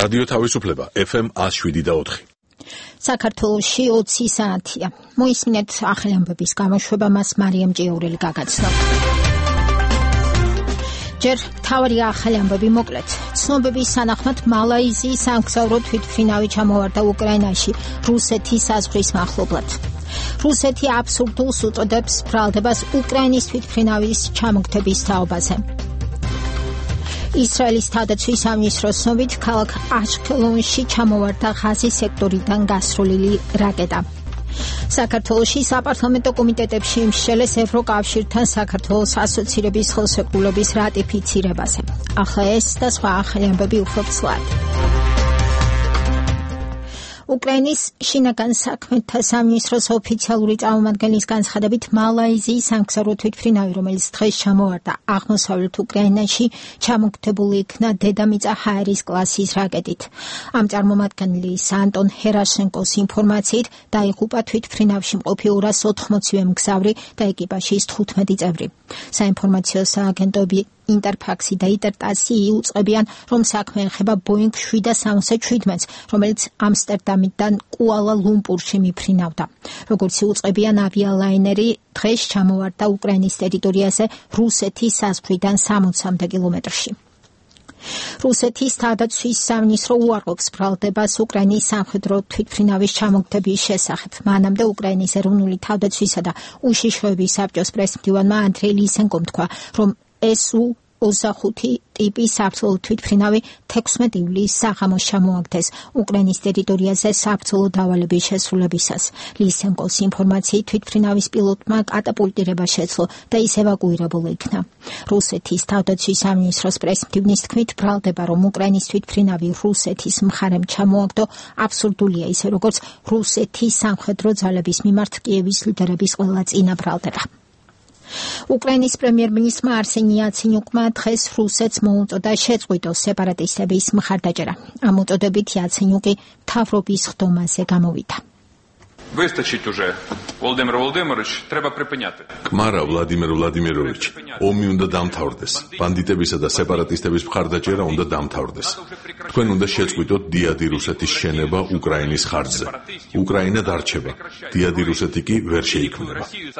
რადიო თავისუფლება FM 107.4. საქართველოში 20 საათია. მოისმინეთ ახალი ამბების გამოშვება, მას მარიამ ჭიაურელი გაგაცნობს. ჯერ თავი ახალი ამბები მოკლედ. ცნობების თანახმად მალაიზიის სამგზავრო თვითმფრინავი ჩამოვარდა უკრაინაში რუსეთის საზღვრის მახლობლად. რუსეთი აბსურდულს უწოდებს ბრალდებას უკრაინის თვითმფრინავის ჩამოგდების თაობაზე. ისრაელის თავდაცვის სამინისტროს ცნობით ქალაქ აშკელონში ჩამოვარდა ღაზის სექტორიდან გასროლილი რაკეტა. საქართველოში საპარლამენტო კომიტეტებში იმსჯელეს ევროკავშირთან საქართველოს ასოცირების ხელშეკრულების რატიფიცირებაზე. ახლა ეს და სხვა ახალი ამბები უფრო ცვლად. უკრაინის შინაგან საქმეთა სამინისტროს ოფიციალური წარმომადგენლის განცხადებით მალაიზიის სამგზავრო თვითმფრინავი, რომელიც დღეს ჩამოვარდა აღმოსავლეთ უკრაინაში, ჩამოგდებული იქნა დედამიწა ჰაერის კლასის რაკეტით. ამ წარმომადგენლის ანტონ ჰერაშენკოს ინფორმაციით დაიღუპა თვითმფრინავში მყოფი 280-ვე მგზავრი და ეკიპაჟის 15 წევრი. საინფორმაციო სააგენტოები ინტერფაქსი და იტერტასი უწყებიან, რომ საქმე ეხება ბოინგ 777-ს, რომელიც ამსტერდამიდან კუალა-ლუმპურში მიფრინავდა. როგორც უწყებიან, ავიალაინერი დღეს ჩამოვარდა უკრაინის ტერიტორიაზე რუსეთის საზღვრიდან 60 კილომეტრში. რუსეთის თავდაცვის სამინისტრო უარყოფს ბრალდებას უკრაინის სამხედრო თვითმფრინავის ჩამოგდების შესახებ. მანამდე უკრაინის ეროვნული თავდაცვისა და უშიშროების საბჭოს პრეზიდენტმა ანდრეი ლისენკომ თქვა, რომ SU-25 ტიპის საბრძოლო თვითმფრინავი 16 ივლისს საღამოს ჩამოაგდეს უკრაინის ტერიტორიაზე საბრძოლო დავალების შესრულებისას. ლისენკოს ინფორმაციით თვითმფრინავის პილოტმა კატაპულტირება შეძლო და ის ევაკუირებული იქნა. რუსეთის თავდაცვის სამინისტროს პრეზიდენტის თქმით, ბრალდება, რომ უკრაინის თვითმფრინავი რუსეთის მხარემ ჩამოაგდო, აბსურდულია, ისე როგორც რუსეთის სამხედრო ძალების მიმართ კიევის ლიდერების ყველა წინა ბრალდება. უკრაინის პრემიერ-მინისტრმა არსენი იაცენიუკმა დღეს რუსეთს მოუწოდა შეწყვიტოს სეპარატისტების მხარდაჭერა. ამ უწოდებით იაცენიუკი მთავრობის ხდომაზე გამოვიდა. Вистачить уже, Володимир Володимирович, треба припиняти. კმარა ვლადიმერ ვლადიმიროვიჩ, ომი უნდა დამთავრდეს. ბანდიტებისა და სეპარატისტების მხარდაჭერა უნდა დამთავრდეს. თქვენ უნდა შეწყვიტოთ დიადი რუსეთის შენება უკრაინის ხარჯზე. უკრაინა დარჩება. დიადი რუსეთი კი ვერ შეიქმნება.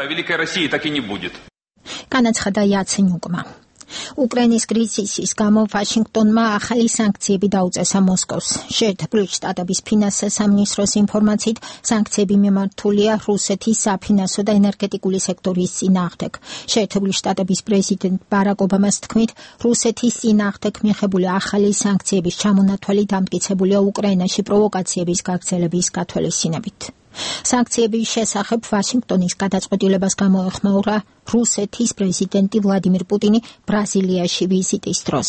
განაცხადა იაცენიუკმა. უკრაინის კრიზისის გამო ვაშინგტონმა ახალი სანქციები დაუწესა მოსკოვს. შეერთებული შტატების ფინანსთა სამინისტროს ინფორმაციით, სანქციები მიმართულია რუსეთის საფინანსო და ენერგეტიკული სექტორის წინააღმდეგ. შეერთებული შტატების პრეზიდენტ ბარაკ ობამას თქმით, რუსეთის წინააღმდეგ მიღებული ახალი სანქციების ჩამონათვალი დამტკიცებულია უკრაინაში პროვოკაციების გაგრძელების გათვალისწინებით. სანქციების შესახებ ვაშინგტონის გადაწყვეტილებას გამოეხმაურა რუსეთის პრეზიდენტი ვლადიმირ პუტინი ბრაზილიაში ვიზიტის დროს.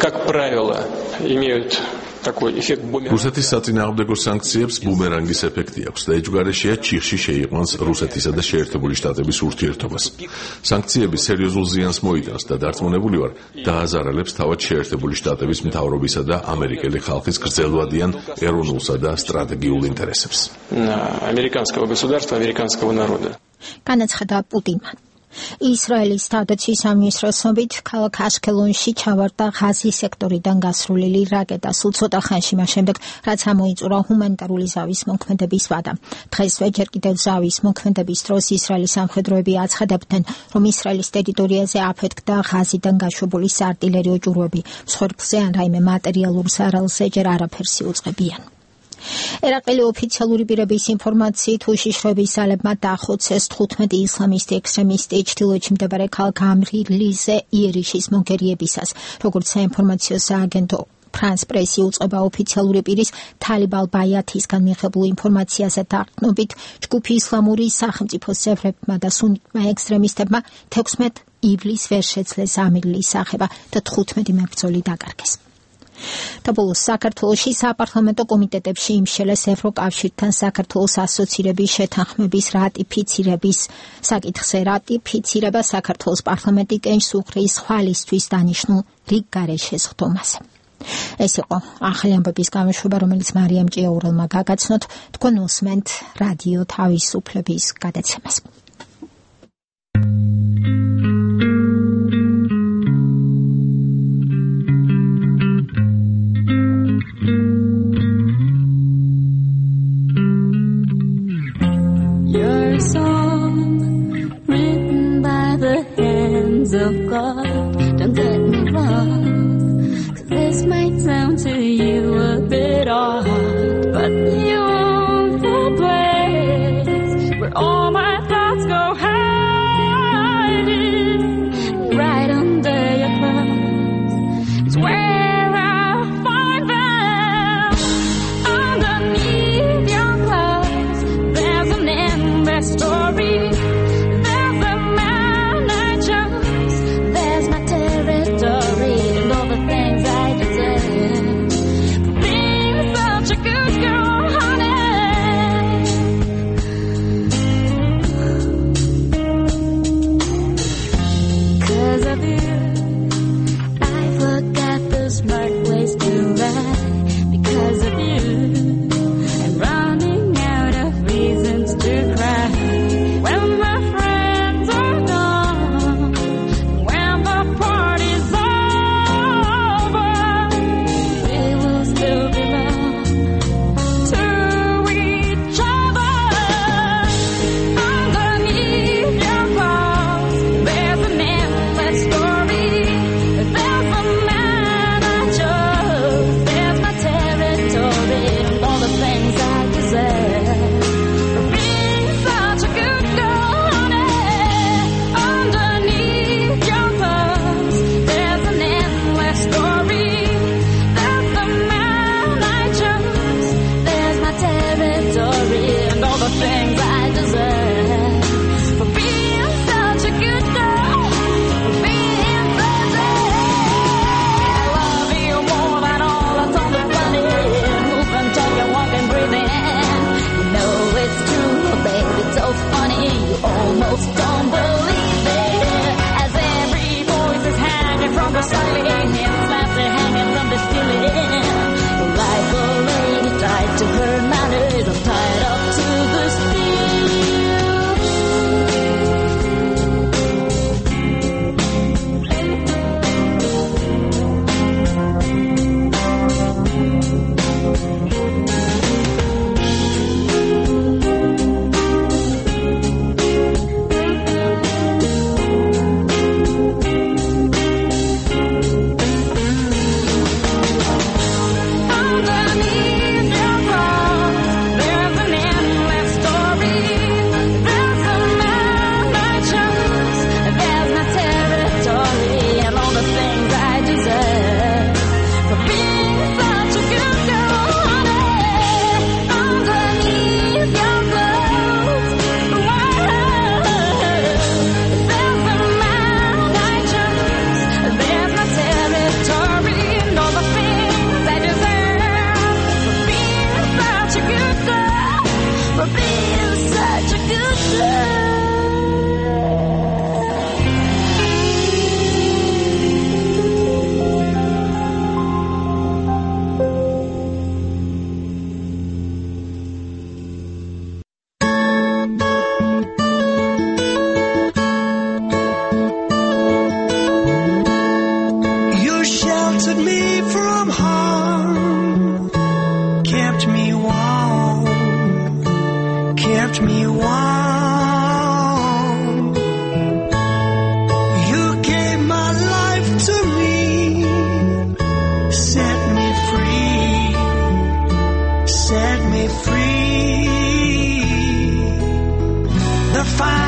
რუსეთის საწინააღმდეგო სანქციებს ბუმერანგის ეფექტი აქვს და ეჯგარეშეა ჩიხში შეიყვანს რუსეთისა და შეერთებული შტატების ურთიერთობას. სანქციები სერიოზულ ზიანს მოიტანს და დარწმუნებული ვარ, დააზარალებს თავად შეერთებული შტატების მთავრობისა და ამერიკელი ხალხის გრძელვადიან ეროვნულსა და სტრატეგიულ ინტერესებს. Американского государства, американского народа. განაცხადა პუტინმა. ისრაელის თავდაცვის სამინისტროს ცნობით, ქალაქ აშკელონში ჩავარდა ღაზის სექტორიდან გასროლილი რაკეტა სულ ცოტა ხანში მას შემდეგ, რაც ამოიწურა ჰუმანიტარული ზავის მოქმედების ვადა. დღესვე ჯერ კიდევ ზავის მოქმედების დროს ისრაელის სამხედროები აცხადებდნენ, რომ ისრაელის ტერიტორიაზე აფეთქდა ღაზიდან გაშვებული საარტილერიო ჯვრები. მსხვერპლზე ან რაიმე მატერიალურ ზარალზე ჯერ არაფერს იუწყებიან. ერაყელი ოფიციალური პირების ინფორმაციით უშიშროების ძალებმა დაახოცეს 15 ისლამისტი ექსტრემისტი ჩრდილოეთში მდებარე ქალაქ ამრილიზე იერიშის მონგერიებისას. როგორც საინფორმაციო სააგენტო ფრანს პრესი უწყება ოფიციალური პირის თალიბ ალ-ბაიათისგან მიღებულ ინფორმაციაზე დაყრდნობით, ჯგუფი ისლამური სახელმწიფოს წევრებმა და სუნიტმა ექსტრემისტებმა 16 ივლისს ვერ შეძლეს ამირლის სახება და 15 მებრძოლი დაკარგეს. და ბოლოს საქართველოში საპარლამენტო კომიტეტებში იმსჯელეს ევროკავშირთან საქართველოს ასოცირების შეთანხმების რატიფიცირების საკითხზე. რატიფიცირება საქართველოს პარლამენტი კენჭს უხრის ხვალისთვის დანიშნულ რიგ გარეშესხდომაზე. ეს იყო ახალი ამბების გამოშვება, რომელიც მარიამ ჭიაურელმა გაგაცნოთ. თქვენ უსმენთ რადიო თავისუფლების გადაცემას.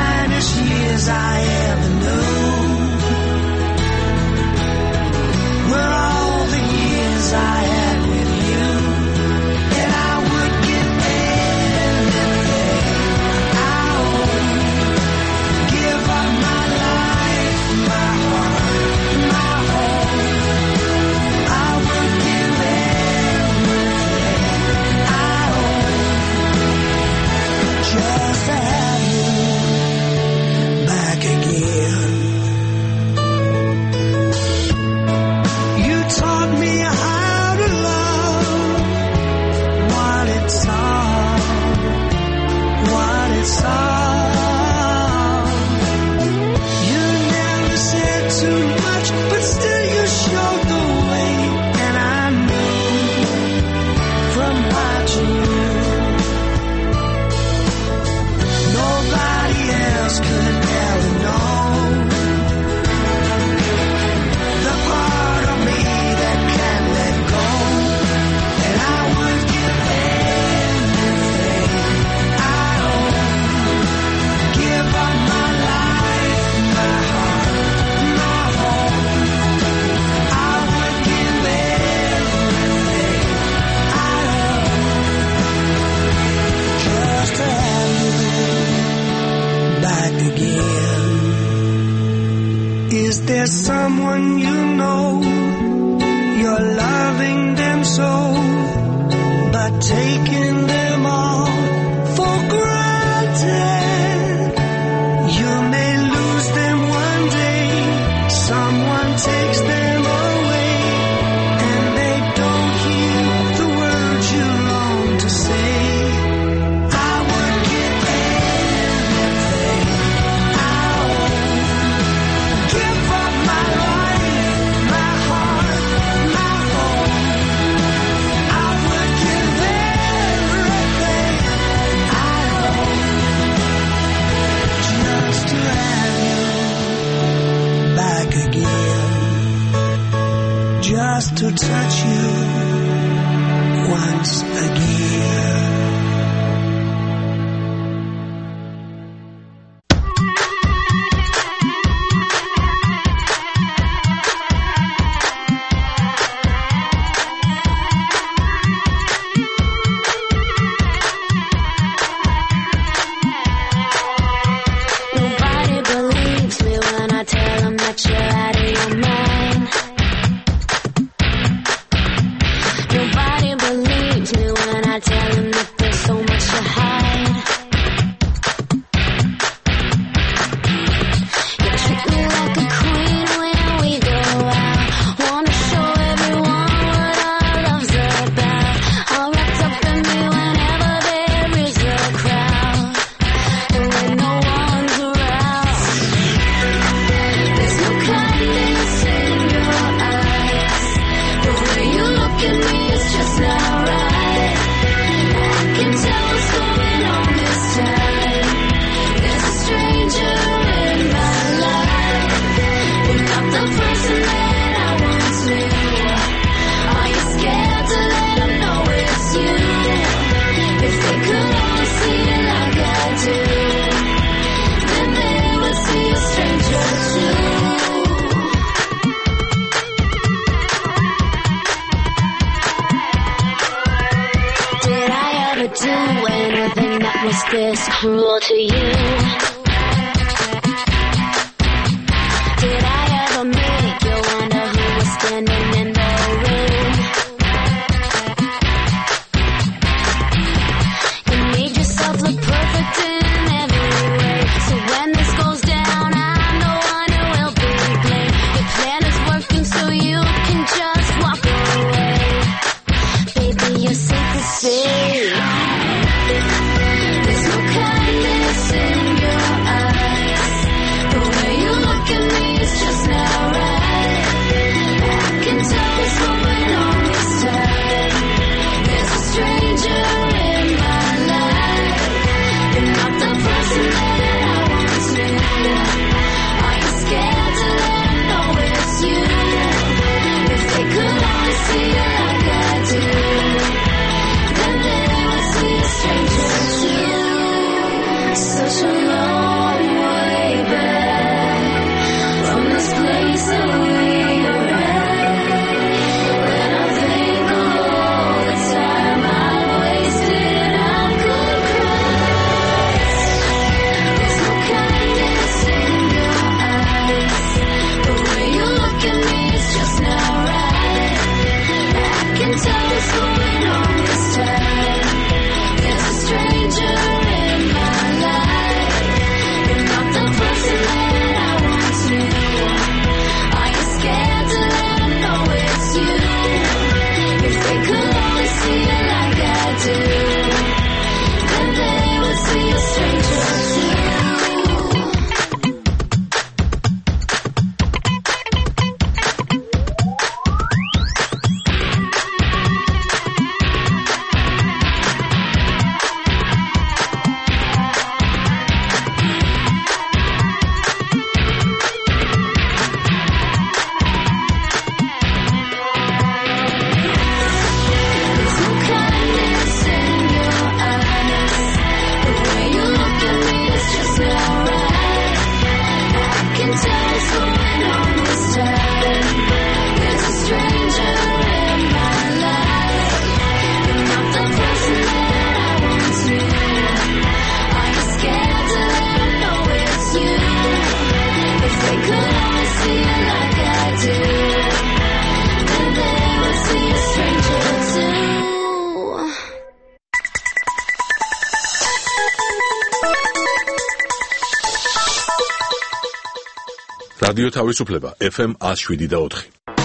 finest years I ever knew were all the years I had with you, and I would give everything I own, give up my life, my heart, my home. I would give everything I own just to have you back again. You taught me how to love, what it's all. You never said too much, but still you showed the way, and I knew from watching you, nobody else could ever know the part of me that can't let go, and I would give everything I own, give up my life, my heart, my home. I would give everything I own just to have you back again. Is there someone you know, you're loving them so, but taking them all for granted? You may lose them one day, someone takes them away, and they don't hear the words you long to say. I would give everything I own, give up my life, my heart, my home. I would give everything I own just to have you back again, just to touch you once again. Nobody believes me when I tell them that you're out of your mind. Nobody believes me when I tell them that there's so much to hide. You treat me like a queen when we go out. Wanna show everyone what our love's about. All wrapped up in me whenever there is a crowd, and when no one's around. There's no kindness in your eyes. The way you look at me is just not right. I can tell what's going on this time. There's a stranger in my life. You're not the person that I once knew. Are you scared to let them know it's you? If they could only see it like I do, then they would see a stranger too. Did I ever do anything that was this cruel to you? Did I ever make you wonder who was standing in the room? You made yourself look perfect in every way, so when this goes down, I'm the one who will be blamed. Your plan is working, so you can just walk away. Baby, you're safe to say. There's no kindness in your რადიო თავისუფლება FM 107.4.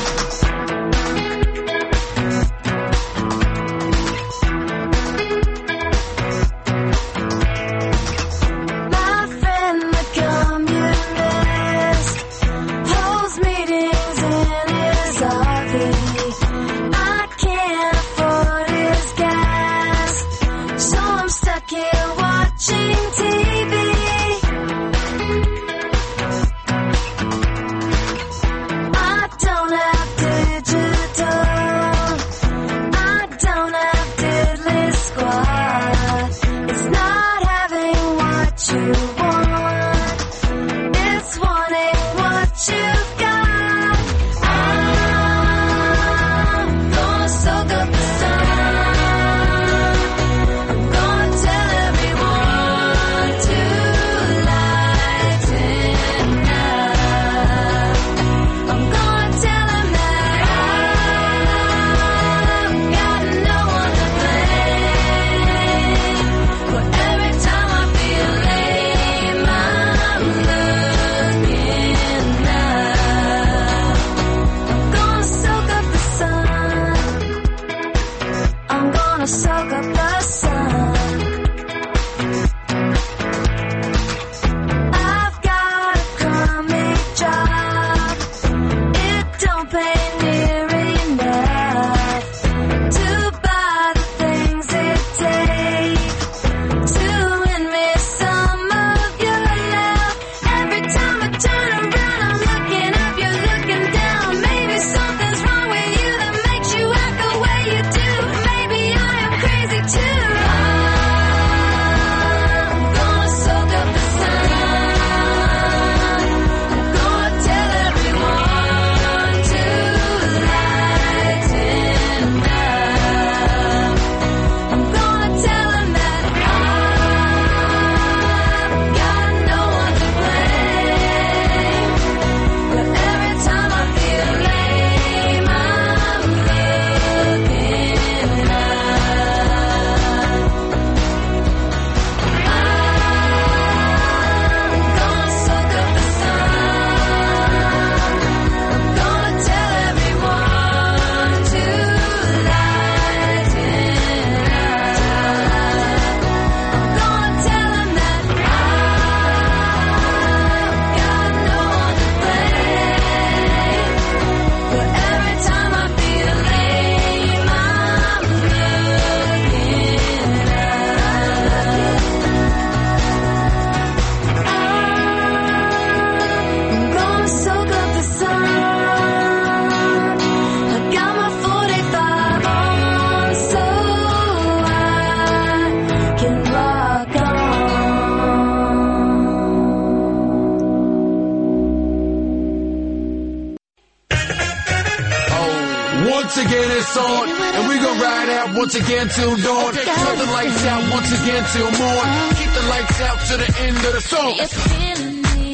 Once again it's on, and we gon' ride out once again till dawn. Turn the lights out once again till morn. Keep the lights out to the end of the song. It's feeling me,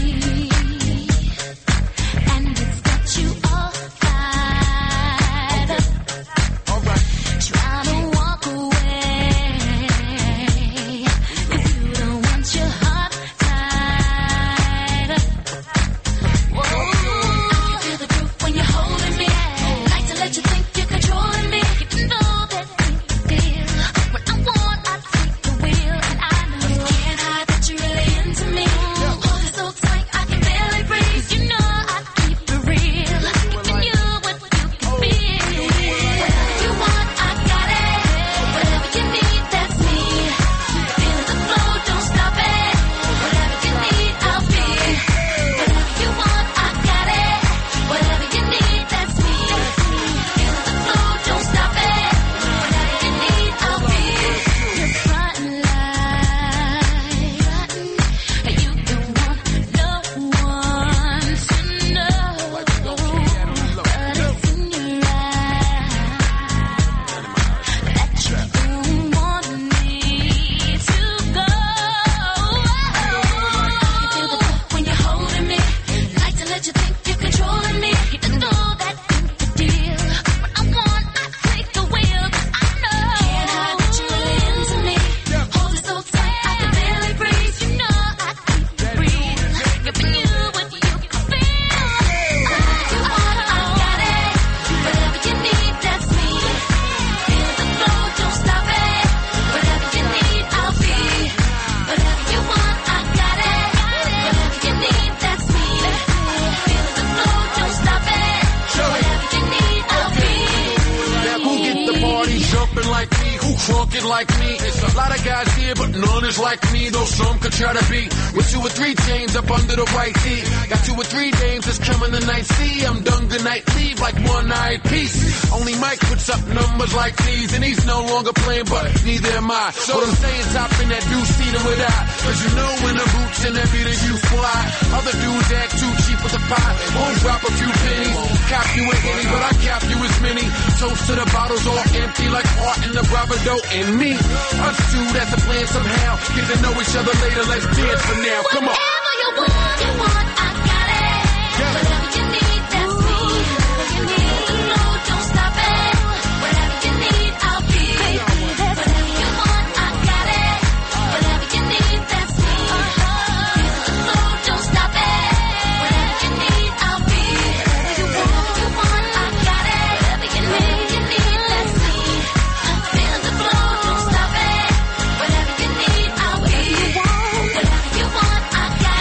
and it's got you all fired up. Trying to walk away, 'cause you don't want your heart tied up. Whoa, I can feel the groove when you're holding me. Like to let you think you're controlling me. You know that feel when I want, I take the wheel, and I know you can't hide that you're really into me. it like me. There's a lot of guys here, but none is like me. Though some could try to be with 2 or 3 chains up under the white tee. Got 2 or 3 dames that's coming tonight. See, I'm done good night, leave like one-eyed piece. Only Mike puts up numbers like these, and he's no longer playing, but neither am I. So what I'm saying, top in that dude, see them with I. Cause you know when the boots in that beat, you fly. Other dudes act too cheap with the pie. Won't drop a few pennies. Cop you a henny, but I cap you as many. Toast to the bottles all empty like art in the bravado and me. Us two, that's a plan somehow. Get to know each other later, let's dance for now. Come on. Whatever you want, I got it. Whatever you need, that's me. Whatever you need, the flow, don't stop it. Whatever you need, I'll be. Whatever you want, I got it. Whatever you need, that's me. The flow, don't stop it. Whatever you need, I'll be. Whatever you want, I got it. Whatever you need, that's me. Feel the flow, don't stop it. Whatever you need, I'll be. Whatever you want, I got it.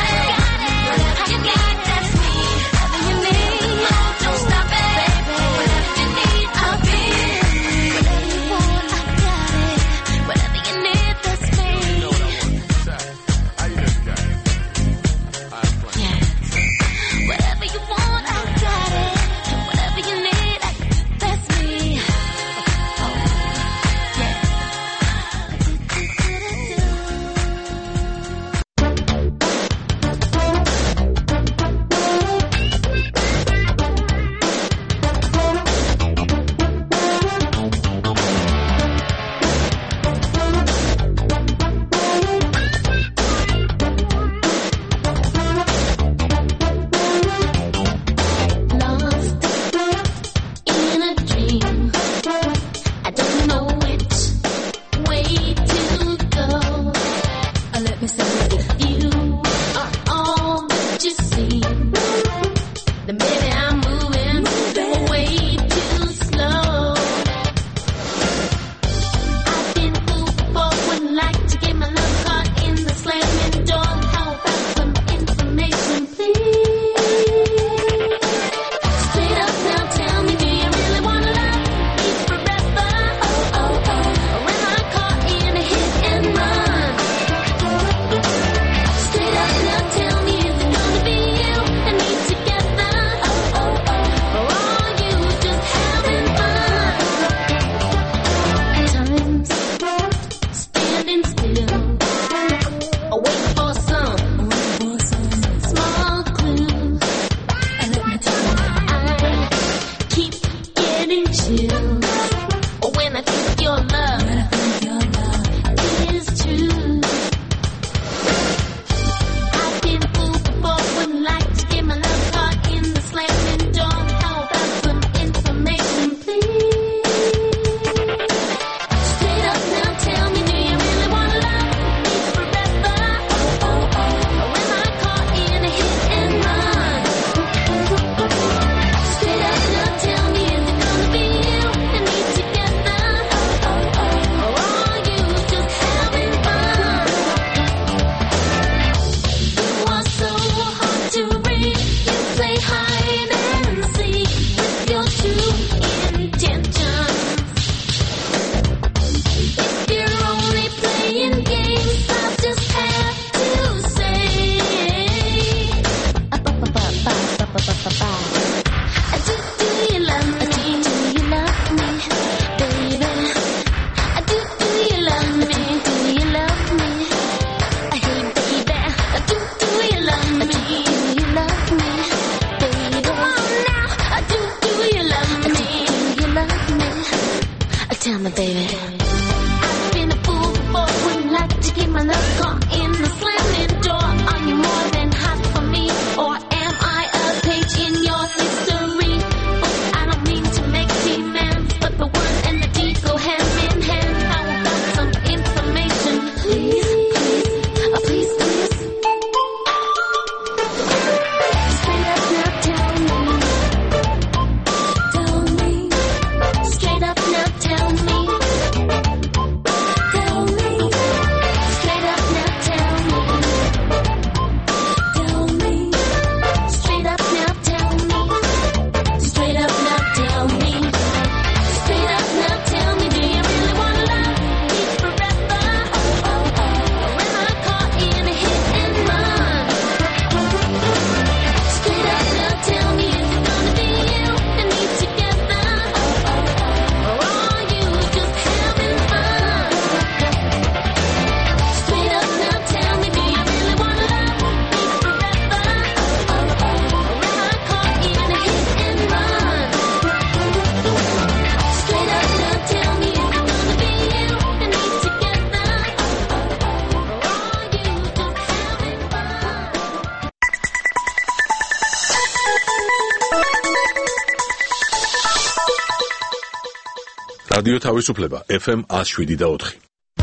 რადიო თავისუფლება FM 107.4.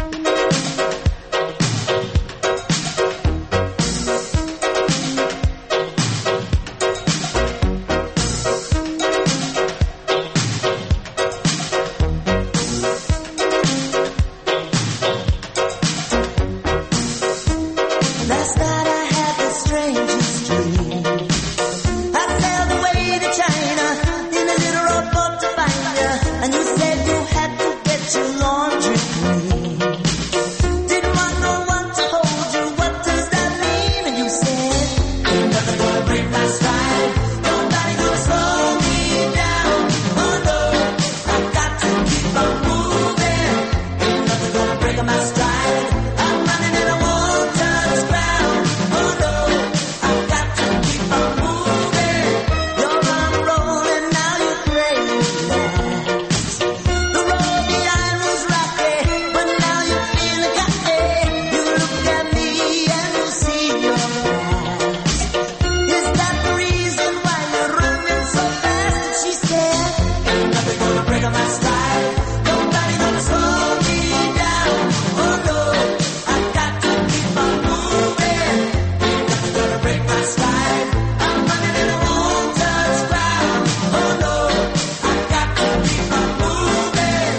Last night I had the strangest dream. I sailed away to China in a little rowboat to find you, and you said you had to get your laundry clean. Didn't want no one to hold you. What does that mean? And you said, ain't nothing gonna break my stride. Nobody gonna slow me down. Oh no, I've got to keep on moving. Ain't nothing gonna break my stride. I'm running and I won't touch ground. Oh no, I've got to keep on moving. You're on a roll and now you're crazy. The road behind was rocky, but now you feel cocky. You look at me and you see your eyes. Is that the reason why you're running so fast? And she said, ain't nothing gonna break my stride. Nobody gonna slow me down. Oh no, I've got to keep on moving. Ain't nothing gonna break my stride. I'm running and I won't touch ground. Oh no, I've got to keep on moving.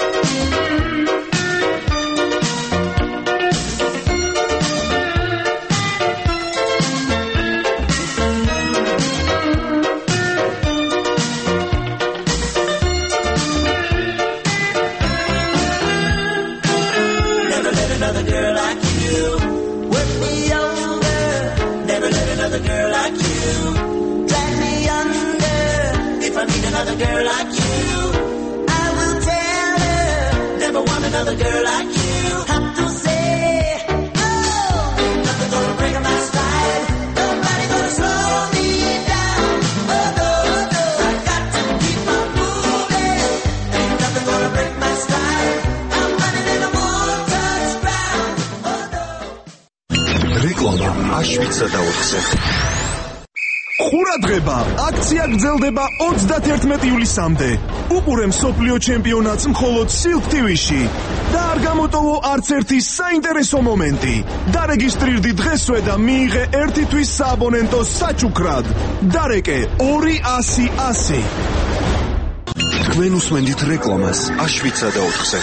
Never let another girl like you work me over. Never let another girl like you drag me under. If I meet another girl like you, I will tell her. Never want another girl like you. Have to say, oh, ain't nothing gonna break my stride. Nobody gonna slow me down. Oh no, I got to keep on moving. Ain't nothing gonna break my stride. I'm running and I won't touch ground. Oh no. რეკლამა აშვიცა და 4-ზე. ყურადღება! აქცია გრძელდება 31 ივლისამდე. უყურე მსოფლიო ჩემპიონატს მხოლოდ Silk TV-ში. და არ გამოტოვო არც ერთი საინტერესო მომენტი. დარეგისტრირდი დღესვე და მიიღე 1 თვის სააბონენტო საჩუქრად. დარეკე 200-100. თქვენ უსმენთ რეკლამას აშვიცა და 4-ზე.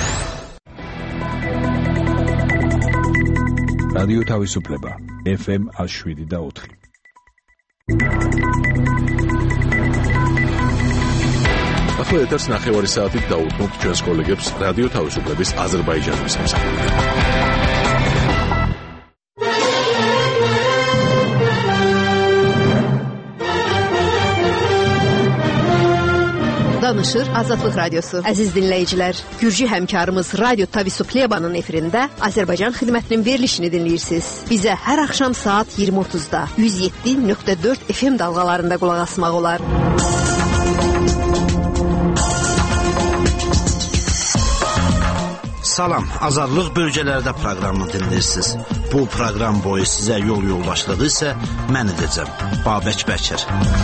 რადიო თავისუფლება FM 107.4. ახლა ეთერს 9 საათით დაუთმობთ ჩვენს კოლეგებს რადიო თავისუფლების აზერბაიჯანის სამსახურიდან. Danışır Azadlıq Radyosu. Əziz dinləyicilər, Gürcü həmkarımız Radyo Tavisuplyebanın efirində Azərbaycan xidmətinin verilişini dinləyirsiniz. Bizə hər axşam saat 20:30-da 107.4 FM dalğalarında qulaq asmaq olar. Salam, Azadlıq bölgələrdə proqramını dinləyirsiniz. Bu proqram boyu sizə yol yoldaşlığı isə mən edəcəm, Babək Bəkir.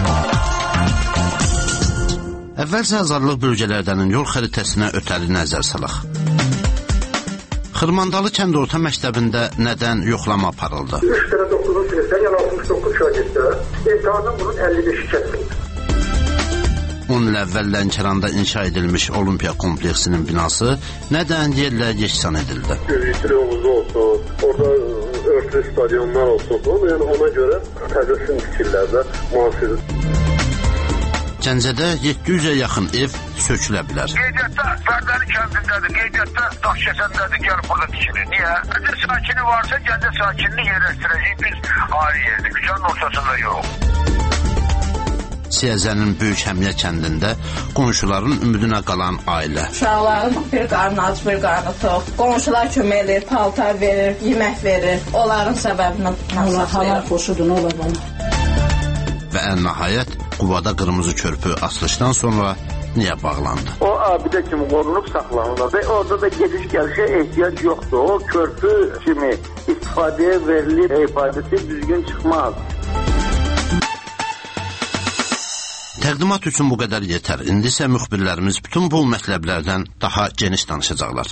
Əvvəlcə Azadlıq bölgələrdənin yol xəritəsinə ötəli nəzər salaq. Xırmandalı kənd orta məktəbində nədən yoxlama aparıldı? 3 dənə 9-cu sinifdən, yəni 69 şagirddə imtahandan bunun 55-i kəsildi. 10 il əvvəl Lənkəranda inşa edilmiş Olimpiya kompleksinin binası nədən yerlə yeksan edildi? Üzüklü ovuzu olsun, orada örtülü stadionlar olsun, yəni ona görə təzəsin fikirlərdə müasir. Gəncədə 700-ə yaxın ev sökülə bilər. Qeydiyyatda Fərdəli kəndindədir, qeydiyyatda Daşkəsəndədir, gəlib burada tikilir. Niyə? Gəncə sakini varsa Gəncə sakinini yerləşdirəcəyik biz ayrı yerdə, küçənin ortasında yox. Siyəzənin Böyük Həmiyə kəndində qonşuların ümidinə qalan ailə. Uşaqların bir qarnı aç, bir qarnı tox. Qonşular kömək edir, paltar verir, yemək verir. Onların səbəbindən Allah halal xoşudur, nə olar bana. Və ən nəhayət Qubada qırmızı körpü açılışdan sonra niyə bağlandı? O abidə kimi qorunub saxlanılır və orada da gediş-gəlişə ehtiyac yoxdur. O körpü kimi istifadəyə verilir, ifadəsi düzgün çıxmaz. Təqdimat üçün bu qədər yetər. İndi isə müxbirlərimiz bütün bu mətləblərdən daha geniş danışacaqlar.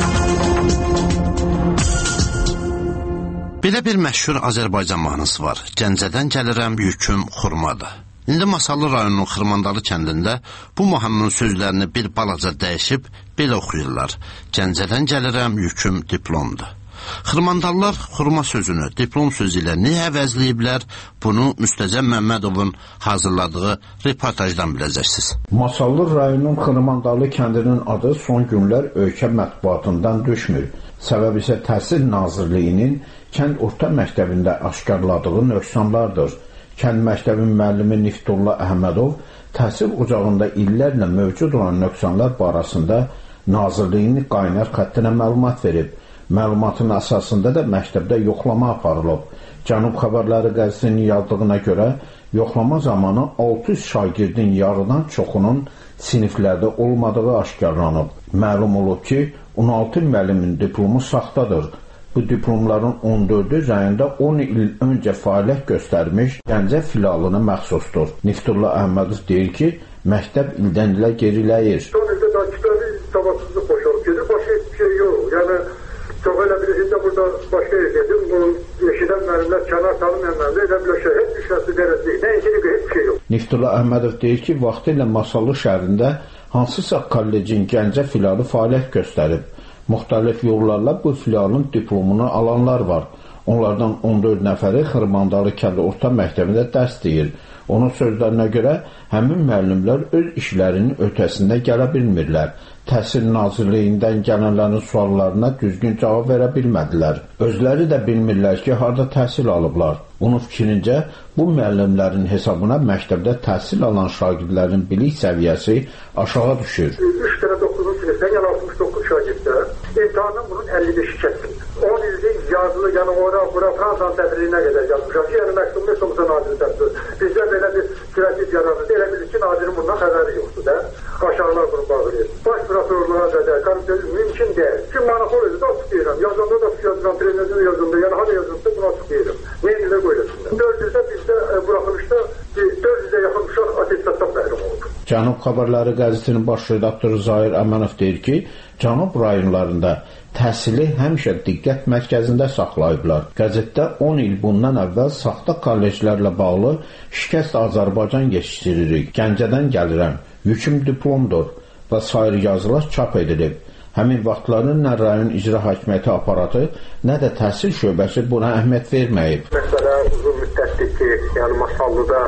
Belə bir məşhur Azərbaycan mahnısı var. Gəncədən gəlirəm, yüküm xurmadır. İndi Masallı rayonunun Xırmandalı kəndində bu mahnının sözlərini bir balaca dəyişib belə oxuyurlar. Gəncədən gəlirəm, yüküm diplomdur. Xırmandalılar xurma sözünü diplom sözü ilə niyə əvəzləyiblər, bunu Müstəcəm Məmmədovun hazırladığı reportajdan biləcəksiniz. Masallı rayonunun Xırmandalı kəndinin adı son günlər ölkə mətbuatından düşmür. Səbəb isə Təhsil Nazirliyinin kənd orta məktəbində aşkarladığı nöqsanlardır. Kənd məktəbin müəllimi Niftulla Əhmədov təhsil ocağında illərlə mövcud olan nöqsanlar barəsində Nazirliyin qaynar xəttinə məlumat verib. Məlumatın əsasında da məktəbdə yoxlama aparılıb. Cənub Xəbərləri qəzetinin yazdığına görə yoxlama zamanı 600 şagirdin yarıdan çoxunun siniflərdə olmadığı aşkarlanıb. Məlum olub ki, 16 müəllimin diplomu saxtadır. Bu diplomların 14-ü rayonda 10 il öncə fəaliyyət göstərmiş Gəncə filialına məxsusdur. Niftulla Əhmədov deyir ki, məktəb ildən ilə geriləyir. Son ildə dakikləri savadsızlıq boşalıb gedir, başqa hiçbir şey yox. Yəni, çox elə birisində burada başqa yer gedir, bunu eşidən müəllimlər kənar tanımayanlar da elə bilir şey, heç bir şəxsi dərəcə deyil, nə ilgili heç şey yox. Niftulla Əhmədov deyir ki, vaxtilə Masallı şəhərində hansısa kollecin Gəncə filialı fəaliyyət göstərib. Müxtəlif yollarla bu filialın diplomunu alanlar var. Onlardan 14 nəfəri Xırmandalı kəndi orta məktəbində dərs deyir. Onun sözlərinə görə həmin müəllimlər öz işlərinin ötəsində gələ bilmirlər. Təhsil Nazirliyindən gələnlərin suallarına düzgün cavab verə bilmədilər. Özləri də bilmirlər ki, harda təhsil alıblar. Onun fikrincə, bu müəllimlərin hesabına məktəbdə təhsil alan şagirdlərin bilik səviyyəsi aşağı düşür. 3 dənə 9-cu sinifdən, yəni 69 şagirddə imtahanın bunun 55-i kəsildi. 10 illik yazılı, yəni ora Fransanın təbirliyinə qədər yazmışam ki, yəni məktubun Somsa Naziri təbir. Bizdə belə bir strateji yaranır. Elə bilir ki, Nazirin bundan xəbəri yoxdur da. Aşağılar bunu bağlayır. Baş prokurorluğa qədər, komitəsi mümkün deyil. Ki, manaqol özü də açıq deyirəm. Yazanda da yazıram, prezidentinin yazında, yəni hada yazılsa bunu açıq deyirəm. Ne ilə qoyulasınlar. 4 ildə bizdə buraxılışda 400-ə yaxın uşaq atestatdan məhrum oldu. Cənub Xəbərləri qəzetinin baş redaktoru Zahir Əmənov deyir ki, Cənub rayonlarında təhsili həmişə diqqət mərkəzində saxlayıblar. Qəzetdə 10 il bundan əvvəl saxta kolleclərlə bağlı şikəst Azərbaycan yetişdiririk. Gəncədən gəlirəm, yüküm diplomdur və sair yazılar çap edilib. Həmin vaxtların nə rayon icra hakimiyyəti aparatı, nə də təhsil şöbəsi buna əhəmiyyət verməyib. Məsələ uzun müddətdir ki, yəni Masallıda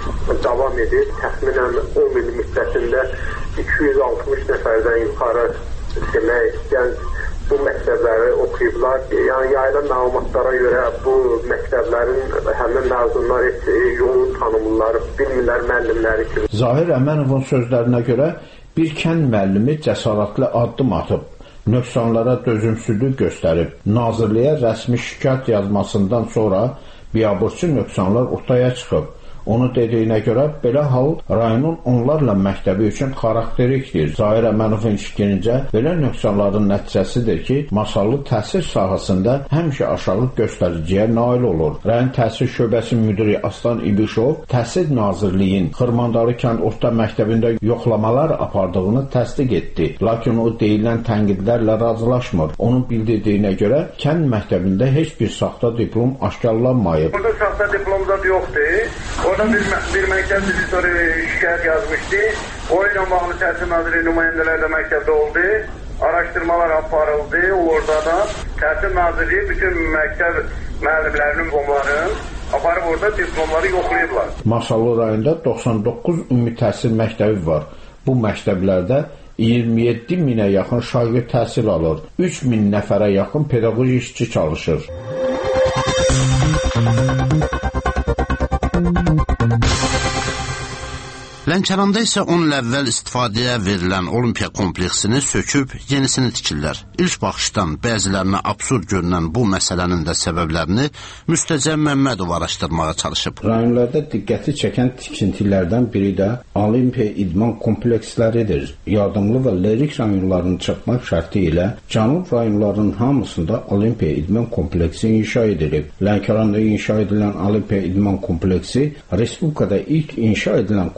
davam edib. Təxminən 10 il müddətində 260 nəfərdən yuxarı demək, gənc bu məktəbləri oxuyublar. Yəni yayılan məlumatlara görə bu məktəblərin həmin məzunlar heç yoğun tanımırlar, bilmirlər müəllimləri kimi. Zahir Əmənovun sözlərinə görə bir kənd müəllimi cəsarətli addım atıb, nöqsanlara dözümsüzlük göstərib. Nazirliyə rəsmi şikayət yazmasından sonra biabırçı nöqsanlar ortaya çıxıb. Onun dediyinə görə belə hal rayonun onlarla məktəbi üçün xarakterikdir. Zahir Əmənovun fikrincə belə nöqsanların nəticəsidir ki, Masallı təhsil sahəsində həmişə aşağı göstəriciyə nail olur. Rayon Təhsil Şöbəsi müdiri Aslan İbişov Təhsil Nazirliyin Xırmandalı kənd orta məktəbində yoxlamalar apardığını təsdiq etdi. Lakin o deyilən tənqidlərlə razılaşmır. Onun bildirdiyinə görə kənd məktəbində heç bir saxta diplom aşkarlanmayıb. Burada saxta diplom da yoxdur. Orada bir məktəb direktoru şikayət yazmışdı. O ilə bağlı Təhsil Nazirliyi nümayəndələri də məktəbdə oldu. Araşdırmalar aparıldı. Orada da Təhsil Nazirliyi bütün məktəb müəllimlərinin diplomlarını aparıb orada diplomları yoxlayıblar. Masallı rayonunda 99 ümumi təhsil məktəbi var. Bu məktəblərdə 27 minə yaxın şagird təhsil alır. 3000 nəfərə yaxın pedaqoji işçi çalışır. Lənkəranda isə 10 il əvvəl istifadəyə verilən olimpiya kompleksini söküb yenisini tikirlər. İlk baxışdan bəzilərinə absurd görünən bu məsələnin də səbəblərini Müstəcəm Məmmədov araşdırmağa çalışıb. Rayonlarda diqqəti çəkən tikintilərdən biri də olimpiya idman kompleksləridir. Yardımlı və lirik rayonlarını çatmaq şərti ilə Cənub rayonlarının hamısında olimpiya idman kompleksi inşa edilib. Lənkəranda inşa edilən olimpiya idman kompleksi Respublikada ilk inşa edilən kompleks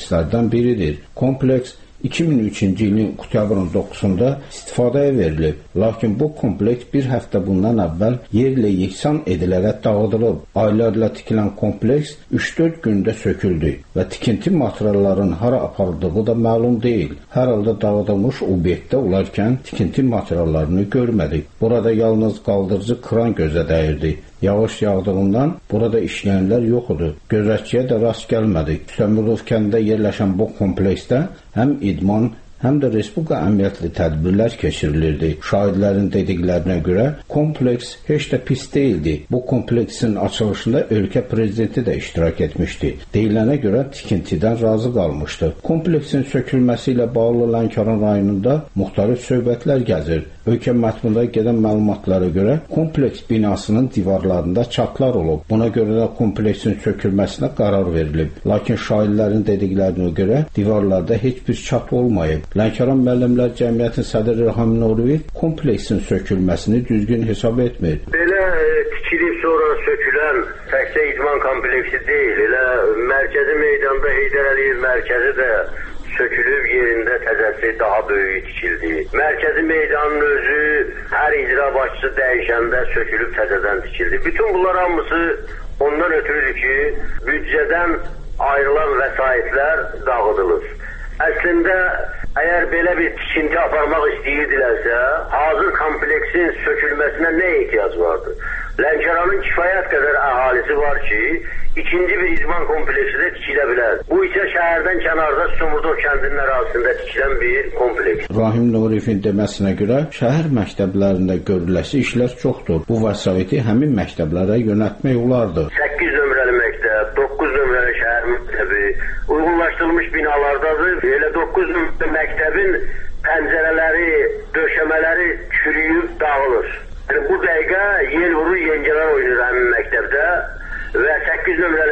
komplekslərdən biridir. Kompleks 2003-cü ilin oktyabrın 9-da istifadəyə verilib. Lakin bu kompleks bir həftə bundan əvvəl yerlə yeksan edilərək dağıdılıb. Aylarla tikilən kompleks 3-4 gündə söküldü və tikinti materiallarının hara aparıldığı da məlum deyil. Hər halda dağıdılmış obyektdə olarkən tikinti materiallarını görmədik. Burada yalnız qaldırıcı kran gözə dəyirdi. Yağış yağdığından burada işləyənlər yox idi. Gözətçiyə də rast gəlmədik. Sömürlov kəndində yerləşən bu kompleksdə həm idman, həm də respublika əməliyyatlı tədbirlər keçirilirdi. Şahidlərin dediklərinə görə kompleks heç də pis deyildi. Bu kompleksin açılışında ölkə prezidenti də iştirak etmişdi. Deyilənə görə tikintidən razı qalmışdı. Kompleksin sökülməsi ilə bağlı Lənkəran rayonunda müxtəlif söhbətlər gəzir. Ölkə mətbuatında gedən məlumatlara görə kompleks binasının divarlarında çatlar olub. Buna görə də kompleksin sökülməsinə qərar verilib. Lakin şahidlərin dediklərinə görə divarlarda heç bir çat olmayıb. Lənkəran Müəllimlər Cəmiyyətinin sədri Rahim Nuriyev kompleksin sökülməsini düzgün hesab etmir. Belə tikilib sonra sökülən təkcə idman kompleksi deyil, elə mərkəzi meydanda Heydər Əliyev mərkəzi də sökülüb yerində təzəsi daha böyük tikildi. Mərkəzi meydanın özü hər icra başçısı dəyişəndə sökülüb təzədən tikildi. Bütün bunlar hamısı ondan ötürüdür ki, büdcədən ayrılan vəsaitlər dağıdılır. Əslində, əgər belə bir tikinti aparmaq istəyirdilərsə, hazır kompleksin sökülməsinə nə ehtiyac vardır? Lənkəranın kifayət qədər əhalisi var ki, ikinci bir idman kompleksi də tikilə bilər. Bu isə şəhərdən kənarda Sumurdov kəndinin ərazisində tikilən bir kompleks. Rahim Nuriyevin deməsinə görə şəhər məktəblərində görüləsi işlər çoxdur. Bu vəsaiti həmin məktəblərə yönəltmək olardı. 8 nömrəli məktəb, 9 nömrəli şəhər məktəbi uyğunlaşdırılmış binalardadır. Elə 9 nömrəli məktəbin pəncərələri, döşəmələri çürüyüb dağılır. Yəni, bu dəqiqə yel vurur, yengələr oynayır həmin məktəbdə və 8 nömrəli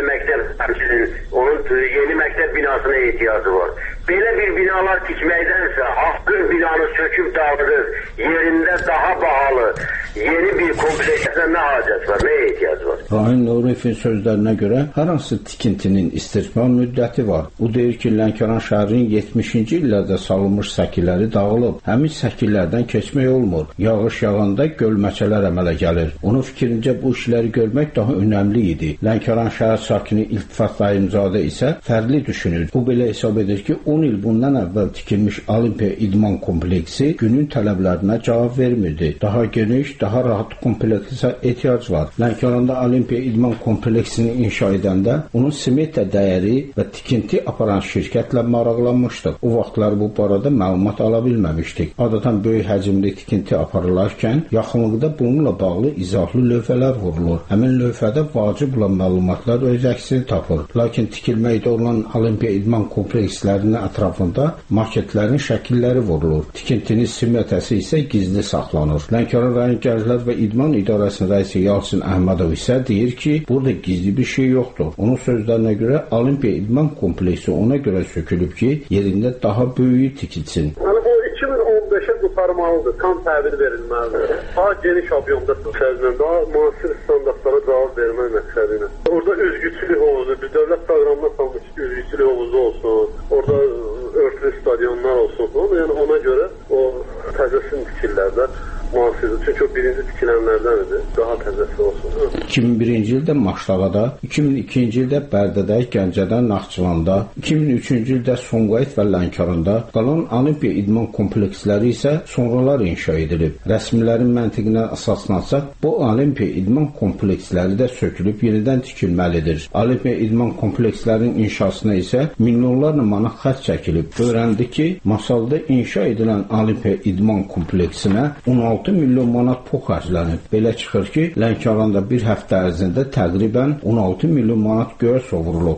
məktəb onun yeni məktəb binasına ehtiyacı var. Belə bir binalar tikməkdənsə haqqın binanı söküb dağıdır, yerində daha bahalı yeni bir kompleksə nə hacət var, nə ehtiyac var? Rahim Nuriyevin sözlərinə görə hər hansı tikintinin istismar müddəti var. O deyir ki, Lənkəran şəhərinin 70-ci illərdə salınmış səkiləri dağılıb. Həmin səkillərdən keçmək olmur. Yağış yağanda gölməçələr əmələ gəlir. Onun fikrincə bu işləri görmək daha önəmli idi. Lənkəran şəhər sakini İltifat Dayımzadə isə fərqli düşünür. O belə hesab edir ki, 10 il bundan əvvəl tikilmiş Olimpiya idman kompleksi günün tələblərinə cavab vermirdi. Daha geniş, daha rahat kompleksə ehtiyac var. Lənkəranda Olimpiya idman kompleksini inşa edəndə onun smetə dəyəri və tikinti aparan şirkətlə maraqlanmışdıq. O vaxtlar bu barədə məlumat ala bilməmişdik. Adətən böyük həcmli tikinti aparılarkən yaxınlıqda bununla bağlı izahlı lövhələr vurulur. Həmin lövhədə vacib olan məlumatlar öz əksini tapır. Lakin tikilməkdə olan Olimpiya idman komplekslərinin ətrafında maketlərin şəkilləri vurulur. Tikintinin simyatəsi isə gizli saxlanır. Lənkəran rayon Gənclər və İdman İdarəsinin rəisi Yalçın Əhmədov isə deyir ki, burada gizli bir şey yoxdur. Onun sözlərinə görə Olimpiya idman kompleksi ona görə sökülüb ki, yerində daha böyüyü tikilsin. Yəni bu 2015-ə qurtarmalıdır, tam təhvil verilməlidir. Daha geniş obyomda sözlə, daha müasir standartlara cavab vermək məqsədilə. Orada üzgüçülük havuzu, bir dövlət proqramına salmış üzgüçülük havuzu olsun, orada örtülü stadionlar olsun. Yəni ona görə o təzəsini tikirlərdə müasirdir. Çünki o birinci tikilənlərdən idi. Daha təzəsi olsun. 2001-ci ildə Maşdağada, 2002-ci ildə Bərdədə, Gəncədə, Naxçıvanda, 2003-cü ildə Sumqayıt və Lənkəranda, qalan Olimpiya idman kompleksləri isə sonralar inşa edilib. Rəsmilərin məntiqinə əsaslansa, bu Olimpiya idman kompleksləri də sökülüb yenidən tikilməlidir. Olimpiya idman komplekslərinin inşasına isə milyonlarla manat xərc çəkilib. Öyrəndi ki, Masalda inşa edilən Olimpiya idman kompleksinə 16 milyon manat pul xərclənib. Belə çıxır ki, Lənkəranda bir həftə ərzində təqribən 16 milyon manat göyə sovurulub.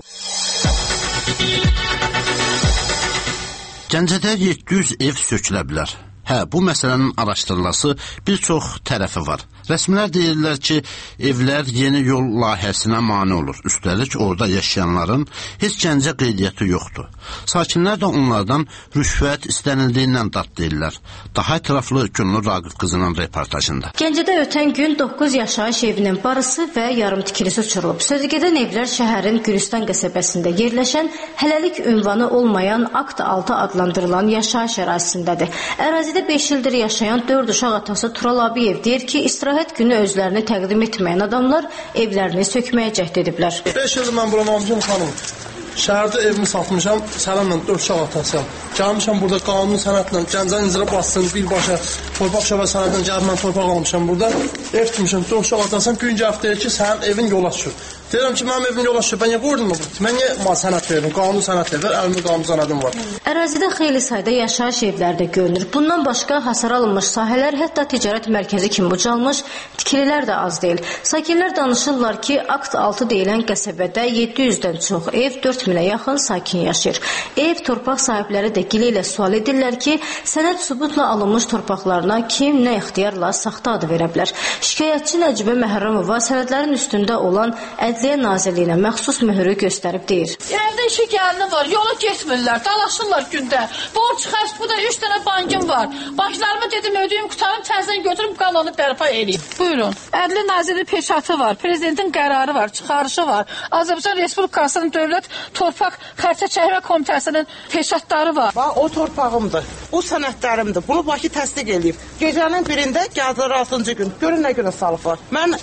Gəncədə 700 ev sökülə bilər. Hə, bu məsələnin araşdırılması bir çox tərəfi var. Rəsmilər deyirlər ki, evlər yeni yol layihəsinə mane olur. Üstəlik orada yaşayanların heç Gəncə qeydiyyatı yoxdur. Sakinlər də onlardan rüşvət istənildiyindən dad deyirlər. Daha ətraflı Gülnur Raqib qızının reportajında. Gəncədə ötən gün 9 yaşayış evinin barısı və yarım tikilisi uçurulub. Sözügedən evlər şəhərin Gülüstan qəsəbəsində yerləşən, hələlik ünvanı olmayan Akt 6 adlandırılan yaşayış ərazisindədir. Ərazidə 5 ildir yaşayan 4 uşaq atası Tural Abiyev deyir ki, istirahət günü özlərini təqdim etməyən adamlar evlərini sökməyə cəhd ediblər. 5 ildir mən buranı almışam xanım. Şəhərdə evimi satmışam, sənəmlə 4 uşaq atasıyam. Gəlmişəm burada qanun sənətlə, Gəncənin icra başçısının birbaşa torpaq şəbə sənətlə gəlib mən torpaq almışam burada. Ev tutmuşam, 4 uşaq atasıyam. Gün gəlib deyir ki, sənin evin yola düşür. Deyirəm ki, mənim evim yola düşür. Ben niyə qoydum mu? Mən niyə sənət verdim? Qanun sənət verir, əlimdə qanun sənədim var. Ərazidə xeyli sayda yaşayış evləri də görünür. Bundan başqa hasar alınmış sahələr, hətta ticarət mərkəzi kimi ucalmış, tikililər də az deyil. Sakinlər danışırlar ki, Akt 6 deyilən qəsəbədə 700-dən çox ev, 4000-ə yaxın sakin yaşayır. Ev, torpaq sahibləri də gili ilə sual edirlər ki, sənəd sübutla alınmış torpaqlarına kim nə ixtiyarla saxta adı verə bilər. Şikayətçi Nəcibə Məhərrəmova sənədlərin üstündə olan Ədliyyə Nazirliyinə məxsus möhürü göstərib deyir. Yerdə işi gəlini var, yola getmirlər, dalaşırlar gündə. Borc xərc, bu da 3 dənə bankım var. Banklarıma dedim, ödəyim, qutarım, təzdən götürüm, qalanı bərpa edeyim. Buyurun. Ədliyyə Nazirliyi peşatı var, prezidentin qərarı var, çıxarışı var. Azərbaycan Respublikasının Dövlət Torpaq Xərcə Çəkmə Komitəsinin peşatları var. Bax, o torpağımdır, bu sənədlərimdir. Bunu Bakı təsdiq edib. Gecənin birində gəldiler 6-cı gün. Görün nə günə salıblar. Mən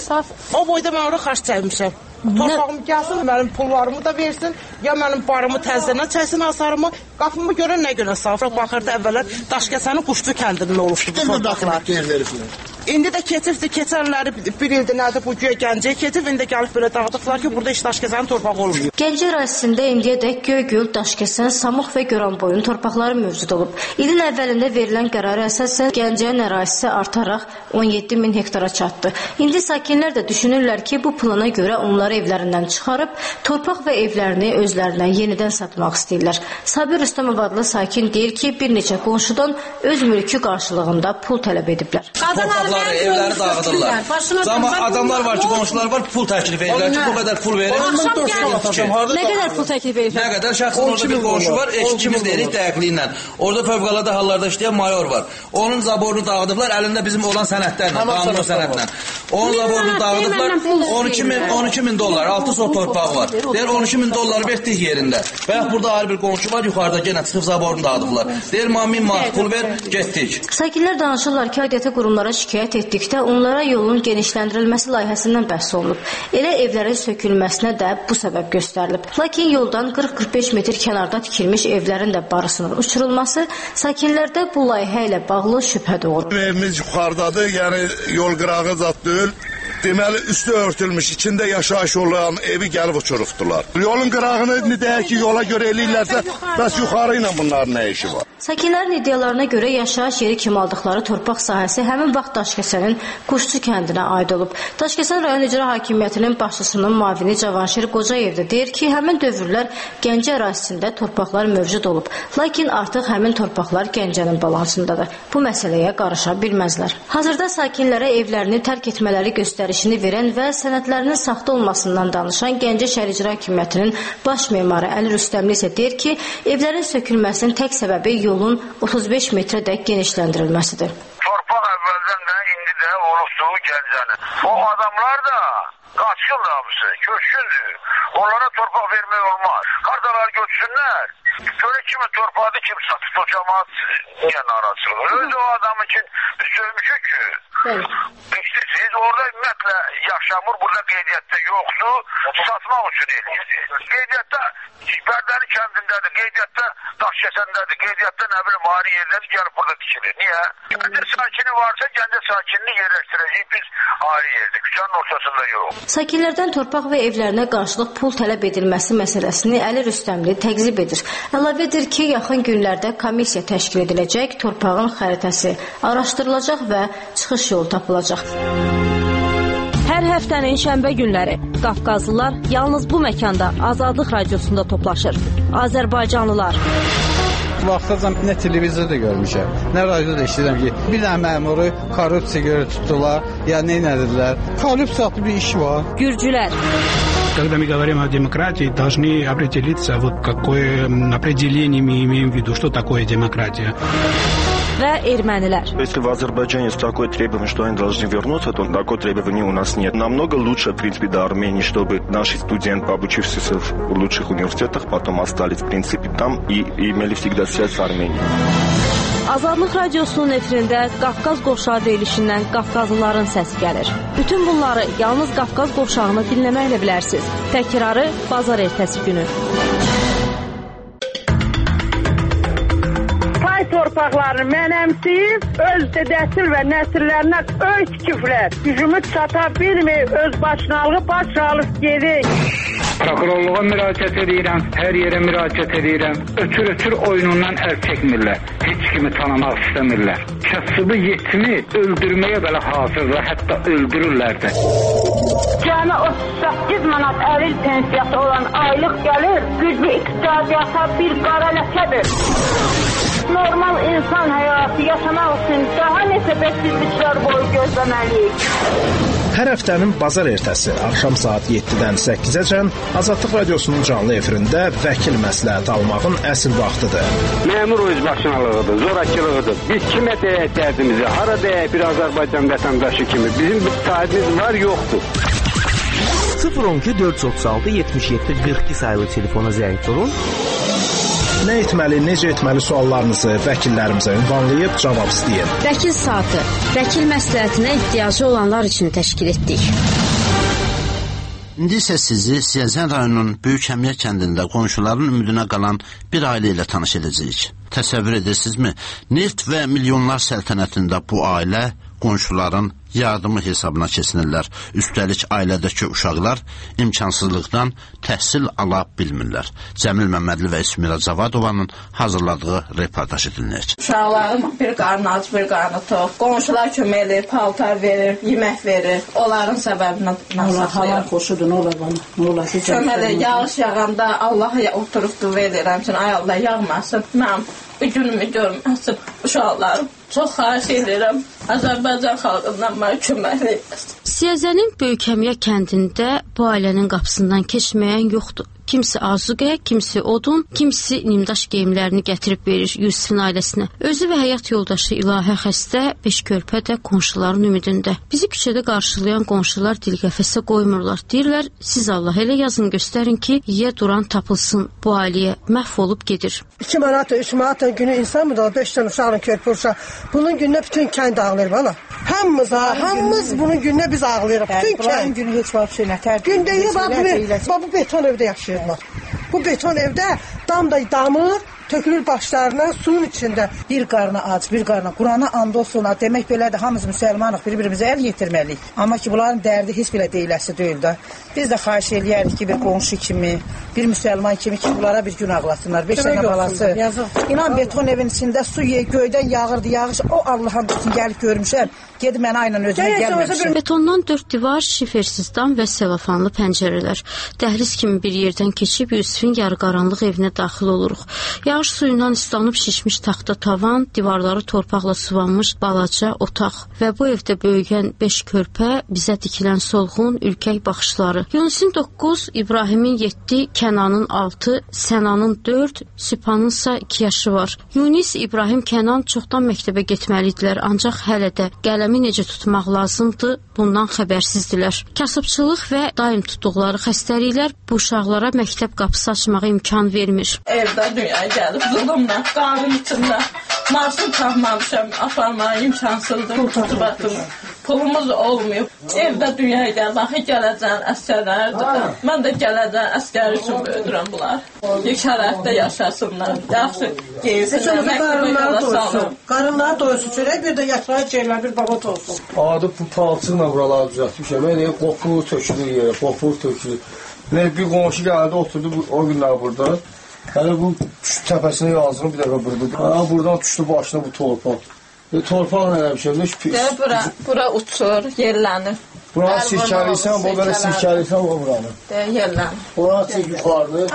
o boyda mən orada xərc çəkmişəm. Torpağım gəlsin, mənim pullarımı da versin, ya mənim barımı təzdən çəksin hasarımı, qapımı görün nə günə salıblar. Baxırdı əvvəllər Daşkəsənin Quşlu kəndinin olubdu bu torpaqlar. İndi də keçibdir, keçənləri bir ildir nədir bu güya Gəncəyə keçib, indi gəlib belə dağıdıqlar ki, burada heç Daşkəsənin torpağı olmuyor. Gəncə ərazisində indiyədək Göygöl, Daşkəsən, Samux və Goranboyun torpaqları mövcud olub. İlin əvvəlində verilən qərara əsasən Gəncənin ərazisi artaraq 17 min hektara çatdı. İndi sakinlər də düşünürlər ki, bu plana görə onları evlərindən çıxarıb, torpaq və evlərini özlərinə yenidən satmaq istəyirlər. Sabir Rüstəmov adlı sakin deyir ki, bir neçə qonşudan öz mülkü qarşılığında pul tələb ediblər. Evləri dağıdırlar. Amma adamlar var ki, qonşular var, pul təklif edirlər ki, bu qədər pul verir. Nə qədər pul təklif edirlər? Nə qədər şəxsin orada bir qonşu var, 2000 deyirik dəqiqliyi ilə. Orada fövqəladə hallarda işləyən mayor var. Onun zaborunu dağıdıblar, əlində bizim olan sənədlərlə, qanun sənədlə. Onun zaborunu dağıdıblar, 12 min dollar, 6 sot torpağı var. Deyir, 12 min dolları verdik yerində. Və burada ayrı bir qonşu var, yuxarıda yenə çıxıb zaborunu dağıdıblar. Deyir, 1000 manat pul ver, getdik. Sakinlər danışırlar ki, aidiyyatı qurumlara şikayət etdikdə onlara yolun genişləndirilməsi layihəsindən bəhs olunub. Elə evlərin sökülməsinə də bu səbəb göstərilib. Lakin yoldan 40-45 metr kənarda tikilmiş evlərin də barısının uçurulması sakinlərdə bu layihə ilə bağlı şübhə doğurur. Evimiz yuxarıdadır, yəni yol qırağı zad deyil. Deməli, üstü örtülmüş, içində yaşayış olan evi gəlib uçurubdular. Yolun qırağını deyək ki, yola görə eləyirlərsə, bəs yuxarı ilə bunların nə işi var? Sakinlərin iddialarına görə yaşayış yeri kimi aldıqları torpaq sahəsi həmin vaxt Daşkəsənin Quşçu kəndinə aid olub. Daşkəsən rayon icra hakimiyyətinin başçısının müavini Cavanşir Qocayev də deyir ki, həmin dövrlər Gəncə ərazisində torpaqlar mövcud olub. Lakin artıq həmin torpaqlar Gəncənin balansındadır. Bu məsələyə qarışa bilməzlər. Hazırda sakinlərə evlərini tərk etmələri göstərişini verən və sənədlərinin saxta olmasından danışan Gəncə şəhər icra hakimiyyətinin baş memarı Əli Rüstəmli isə deyir ki, evlərin sökülməsinin tək səbəbi yolun 35 metrədək genişləndirilməsidir. Torpaq əvvəldən də, indi də olubdur Gəncənin. O adamlar da qaçqın da hamısı, köçkündür. Onlara torpaq vermək olmaz. Qardalar göçsünlər. Görə kimi torpağı kim satır? O cəmaat niyə narazılıq? Özü o adamın için biz sövmüşük ki. Siz orada ümumiyyətlə yaşamır, burada qeydiyyatda yoxdur, satmaq üçün eləyirdi. Qeydiyyatda Bərdəli kəndindədir, qeydiyyatda Daşkəsəndədir, qeydiyyatda nə bilim ayrı yerləri gəlib burada dikilir. Niyə? Gəncə sakini varsa Gəncə sakinini yerləşdirəcəyik biz ayrı yerdə, küçənin ortasında yox. Sakinlərdən torpaq və evlərinə qarşılıq pul tələb edilməsi məsələsini Əli Rüstəmli təqzib edir. Əlavə edir ki, yaxın günlərdə komissiya təşkil ediləcək, torpağın xəritəsi araşdırılacaq və çıxış yolu tapılacaq. Hər həftənin şənbə günləri Qafqazlılar yalnız bu məkanda Azadlıq Radiosunda toplaşır. Azərbaycanlılar. Vaxtacan nə televizorda görmüşəm, nə radioda eşidirəm ki, bir dənə məmuru korrupsiya görə tutdular, ya nə edildilər. Korrupsiya adlı bir iş var. Gürcülər. Когда мы говорим о демократии, должны определиться, вот какое определение мы имеем в виду, что такое демократия. Və ermənilər. Если в Азербайджане есть такое требование, что они должны вернуться, то такого требования у нас нет. Намного лучше, в принципе, до Армении, чтобы наши студенты, обучившиеся в лучших университетах, потом остались, в принципе, там и имели всегда связь с Арменией. Azadlıq Radiosunun efirində Qafqaz qovşağı deyilişindən Qafqazlıların səsi gəlir. Bütün bunları yalnız Qafqaz qovşağını dinləməklə bilərsiniz. Təkrarı bazar ertəsi günü. Torpaqlarını mənəmsiyib, öz dədəsil və nəsillərinə öy tikiblər. Gücümüz çata bilmir, öz başınalığı baş alıb gedik. Prokurorluğa müraciət edirəm, hər yerə müraciət edirəm. Ötür oyunundan əl çəkmirlər. Heç kimi tanımaq istəmirlər. Kasıbı yetimi öldürməyə belə hazırdır, hətta öldürürlər də. Cəmi 38 manat əril pensiyası olan aylıq gəlir, güclü iqtisadiyyata bir qara ləkədir. Normal insan həyatı yaşamaq üçün daha neçə bəksizliklər boyu gözləməliyik. Hər həftənin bazar ertəsi axşam saat 7-dən 8-əcən Azadlıq Radiosunun canlı efirində vəkil məsləhət almağın əsl vaxtıdır. Məmur özbaşınalığıdır, zorakılığıdır. Biz kimə deyək dərdimizi, hara deyək bir Azərbaycan vətəndaşı kimi. Bizim bir sahibimiz var, yoxdur. 012 436 77 42 sayılı telefona zəng vurun. Nə etməli, necə etməli suallarınızı vəkillərimizə ünvanlayıb cavab istəyin. Vəkil saatı, vəkil məsləhətinə ehtiyacı olanlar üçün təşkil etdik. İndi isə sizi Siyəzən rayonunun Böyük Həmiyə kəndində qonşuların ümidinə qalan bir ailə ilə tanış edəcəyik. Təsəvvür edirsinizmi? Neft və milyonlar səltənətində bu ailə qonşuların yardımı hesabına keçinirlər. Üstəlik ailədəki uşaqlar imkansızlıqdan təhsil ala bilmirlər. Cəmil Məmmədli və İsmira Zavadovanın hazırladığı reportajı dinləyək. Uşaqlarım bir qarnı aç, bir qarnı tox. Qonşular kömək edir, paltar verir, yemək verir. Onların səbəbinə nasıl Halan xoşudur, nə olar bana? Nə olar ki? Köməli, yağış yağanda Allaha oturub dua edirəm ki, ay Allah yağmasın. Mən bir günümü görməsin. Uşaqlarım çox xahiş edirəm. Azərbaycan xalqından mənə kömək etsin. Siyəzənin Böyükəmiyə kəndində bu ailənin qapısından keçməyən yoxdur. Kimisi azuqə, kimisi odun, kimisi nimdaş geyimlərini gətirib verir Yusifin ailəsinə. Özü və həyat yoldaşı İlahə xəstə, 5 körpə də qonşuların ümidində. Bizi küçədə qarşılayan qonşular dilqəfəsə qoymurlar. Deyirlər, siz Allah elə yazın göstərin ki, yiyə duran tapılsın bu ailəyə, məhv olub gedir. 2 manat, 3 manat günü insan mı da 5 tane uşağın körpü uşaq. Bunun gününə bütün kənd ağlayır bana. Hamımız bunun gününə biz ağlayırıq. Bütün kənd günü heç var şey nətər. Gündə bu beton evdə yaşayırlar. Bu beton evdə dam da damır, tökülür başlarına, suyun içində. Bir qarnı aç, bir qarnı. Qurana and olsun, demək belədir, hamımız müsəlmanıq, bir-birimizə əl yetirməliyik. Amma ki, bunların dərdi heç belə deyiləsi deyil də. Biz də xahiş eləyərik ki, bir qonşu kimi, bir müsəlman kimi ki, bunlara bir gün ağlasınlar. 5 dənə balası. İnan beton evin içində su göydən yağırdı, yağış. O Allah'ın bütün gəlib görmüşəm. Gedib mənə aynen özümə gəlməmişəm. Betondan 4 divar, şifersiz dam və selofanlı pəncərələr. Dəhliz kimi bir yerdən keçib Yusifin yarıqaranlıq evinə daxil oluruq. Yağış suyundan islanıb şişmiş taxta tavan, divarları torpaqla suvanmış balaca otaq və bu evdə böyüyən 5 körpə bizə dikilən solğun, ürkək baxışları. Yunusin 9, İbrahimin 7, Kənanın 6, Sənanın 4, Sübhanın ise 2 yaşı var. Yunis, İbrahim, Kənan çoxdan məktəbə getməliydilər, ancaq hələ də qələmi necə tutmaq lazımdır, bundan xəbərsizdilər. Kasıbçılıq və daim tutduqları xəstəliklər bu uşaqlara məktəb qapısı açmağa imkan vermir. Evdə dünyaya gəlib, zulumla, qanun içində. Marsın tapmamışam, aparmağa imkansızdır. Pulumuz olmuyor. Evdə dünyaya gəlib, axı gələcən əskərlərdir. Mən də gələcən əskər üçün böyüdürəm bunlar. Şərəfdə yaşasınlar, yaxşı geysinlər, məktəbə salın. Qarınlar doysun, çörək bir də yaşayı şeylər bir babat olsun. Adı bu palçıqla buraları düzəltmişəm. Yəni qopur tökülür yerə, qopur tökülür. Bir qonşu gəldi, oturdu o günlər burada. Hələ bu təpəsini yazdım bir dəfə burada. Buradan düşdü başına bu torpaq. Torpaq eləmişəm. Bura uçur, yerlənir. Buranı sirkəliysən, bu belə sirkəliysən o buranı. Yerlənir. Buranı çək yuxarıdır.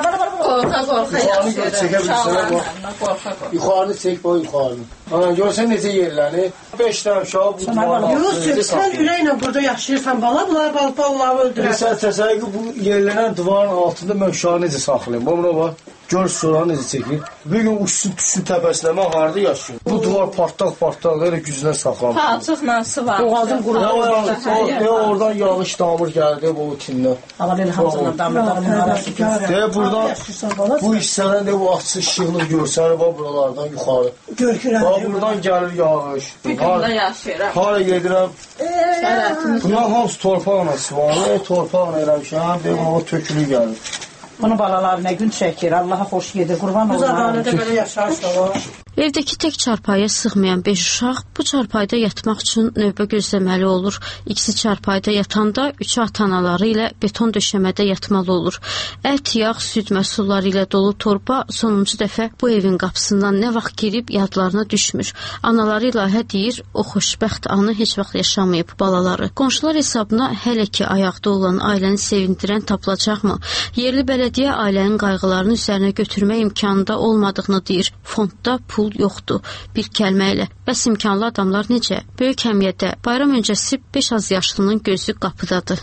Qorxa yaşayıram. Yuxarını çək, bax yuxarını. Ana, görsən necə yerləni? 5 dənə uşaq bu duvarın altında. Sən ürəklə burada yaşayırsan bala, bunlar balıqları öldürür. Sən təsəvvür ki, bu yerlənən duvarın altında mən uşağı necə saxlayayım? Buna bax. Gör sonra necə çəkir. Bir gün uçsun təpəsinə mən harada yaşayım? Bu divar partlaq, elə gücünə saxlanır. Palçıqla sıvar. Boğazın qurulur. Oradan yağış damır gəldi bu tindən. Amma elə hamısından damır arası gəlir. Burada bu hissədən də bu açıq işıqlı görsənir buralardan yuxarı. Görkürəm. Buradan gəlir yağış. Bir gündə yaşayıram. Hara gedirəm? Bunlar hamısı torpaqla sıvanır. Torpaqla eləmişəm. Deyim, o tökülü gəlir. Bunu balalar nə gün çəkir, Allaha xoş gedir, qurban olsun. Biz adamda belə yaşayırsa. Evdəki tək çarpayıya sığmayan 5 uşaq bu çarpayda yatmaq üçün növbə gözləməli olur. İkisi çarpayda yatanda üçü ata-anaları ilə beton döşəmədə yatmalı olur. Ət, yağ, süd məhsulları ilə dolu torba sonuncu dəfə bu evin qapısından nə vaxt girib yadlarına düşmür. Anaları ilahə deyir, o xoşbəxt anı heç vaxt yaşamayıb balaları. Qonşular hesabına hələ ki ayaqda olan ailəni sevindirən tapılacaqmı? Yerli bələdiyyə ailənin qayğılarını üzərinə götürmək imkanında olmadığını deyir. Fondda pul yoxdur. Bir kəlmə ilə. Bəs imkanlı adamlar necə? Böyük həmiyyətdə bayram öncəsi 5 az yaşlının gözü qapıdadır.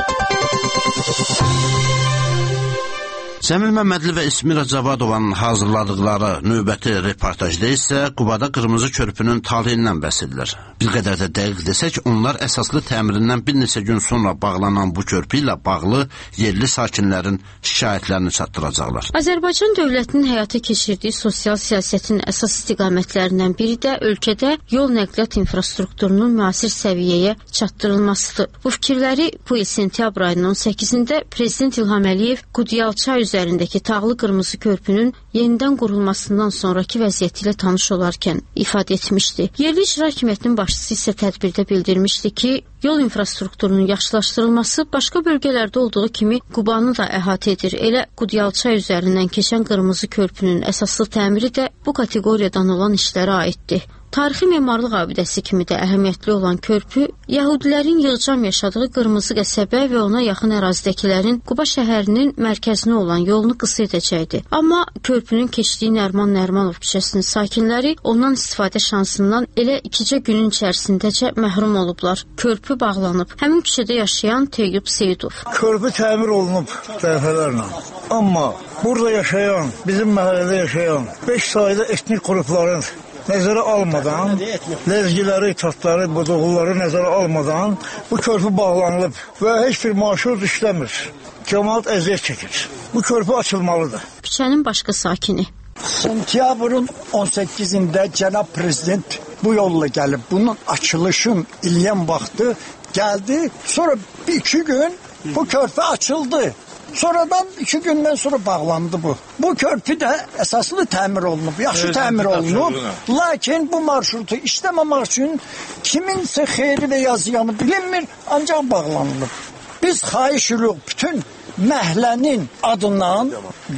Cəmil Məmmədli və İsmira Cavadovanın hazırladıqları növbəti reportajda isə Qubada Qırmızı Körpünün talihindən bəhs edilir. Bir qədər də dəqiq desək, onlar əsaslı təmirindən bir neçə gün sonra bağlanan bu körpü ilə bağlı yerli sakinlərin şikayətlərini çatdıracaqlar. Azərbaycan dövlətinin həyata keçirdiyi sosial siyasətin əsas istiqamətlərindən biri də ölkədə yol nəqliyyat infrastrukturunun müasir səviyyəyə çatdırılmasıdır. Bu fikirləri bu il sentyabr ayının 18-də Prezident İlham Əliyev Qudyalçay üzərindəki Tağlı Qırmızı Körpünün yenidən qurulmasından sonraki vəziyyəti ilə tanış olarkən ifadə etmişdi. Yerli İcra Hakimiyyətinin başçısı isə tədbirdə bildirmişdi ki, yol infrastrukturunun yaxşılaşdırılması başqa bölgələrdə olduğu kimi Qubanı da əhatə edir. Elə Qudyalçay üzərindən keçən Qırmızı Körpünün əsaslı təmiri də bu kateqoriyadan olan işlərə aiddir. Tarixi memarlıq abidəsi kimi də əhəmiyyətli olan körpü, Yəhudilərin yığcam yaşadığı Qırmızı qəsəbə və ona yaxın ərazidəkilərin Quba şəhərinin mərkəzinə olan yolunu qısa edəcəkdi. Amma körpünün keçdiyi Nərman Nərmanov küçəsinin sakinləri ondan istifadə şansından elə 2 günün içərisindəcə məhrum olublar. Körpü bağlanıb. Həmin küçədə yaşayan Teyyub Seyidov. Körpü təmir olunub dəfələrlə. Amma burada yaşayan, bizim məhəllədə yaşayan 5 sayda etnik qrupların nəzərə almadan, ləzgiləri, tatları, bozoğulları nəzərə almadan bu körpü bağlanılıb və heç bir marşrut işləmir. Cəmaət əziyyət çəkir. Bu körpü açılmalıdır. Küçənin başqa sakini. Sentyabrın 18-də cənab prezident bu yolla gəlib. Bunun açılışın iliyən vaxtı gəldi. Sonra 2 gün bu körpü açıldı. Sonradan 2 gündən sonra bağlandı bu. Bu körpü də əsaslı təmir olunub, yaxşı təmir olunub. Lakin bu marşrutu işləməmək üçün kiminsə xeyri və yazıyanı bilinmir, ancaq bağlanılıb. Biz xahiş edirik bütün məhəllənin adından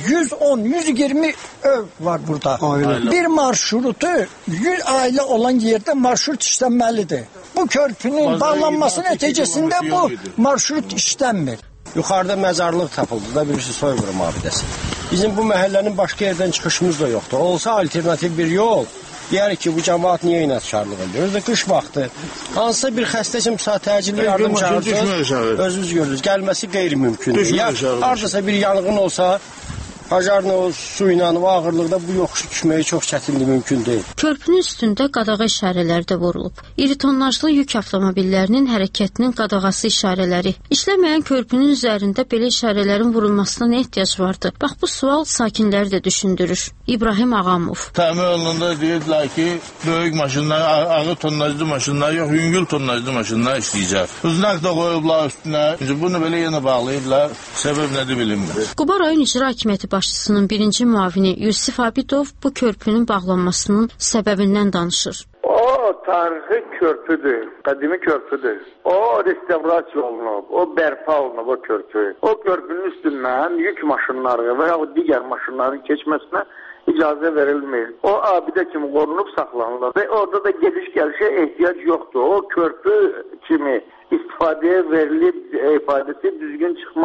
110-120 ev var burada. Bir marşrutu 100 ailə olan yerdə marşrut işlənməlidir. Bu körpünün bağlanması nəticəsində bu marşrut işlənmir. Yuxarıda məzarlıq tapıldı da birisi soyqırım abidəsi. Bizim bu məhəllənin başqa yerdən çıxışımız da yoxdur. Olsa alternativ bir yol, deyərik ki, bu cəmaat niyə inatkarlıq edir? Özdə qış vaxtı, hansısa bir xəstə üçün təcili yardım çağırsınız, özünüz görürüz, gəlməsi qeyri-mümkündür. Ya haradasa bir yanğın olsa, Hacarla, o su ilə, o ağırlıqda bu yoxuşu düşməyi çox çətindir, mümkün deyil. Körpünün üstündə qadağa işarələri də vurulub. İri tonnajlı yük avtomobillərinin hərəkətinin qadağası işarələri. İşləməyən körpünün üzərində belə işarələrin vurulmasına nə ehtiyac vardı? Bax, bu sual sakinləri də düşündürür. İbrahim Ağamov. Təmir olunanda deyirdilər ki, böyük maşınlar, ağır tonnajlı maşınlar yox, yüngül tonnajlı maşınlar işləyəcək. Uznak da qoyublar üstünə. Bunu belə yenə bağlayıblar. Səbəb nədir bilinmir. Quba rayon icra hakimiyyəti başçısının birinci müavini Yusif Abidov bu körpünün bağlanmasının səbəbindən danışır. O tarixi körpüdür, qədimi körpüdür. O restavrasiya olunub, o bərpa olunub o körpü. O körpünün üstündən yük maşınları və ya digər maşınların keçməsinə icazə verilmir. O abidə kimi qorunub saxlanılır və orada da gediş-gəlişə ehtiyac yoxdur. O körpü kimi istifadəyə verilib ifadəsi düzgün çıxmaz.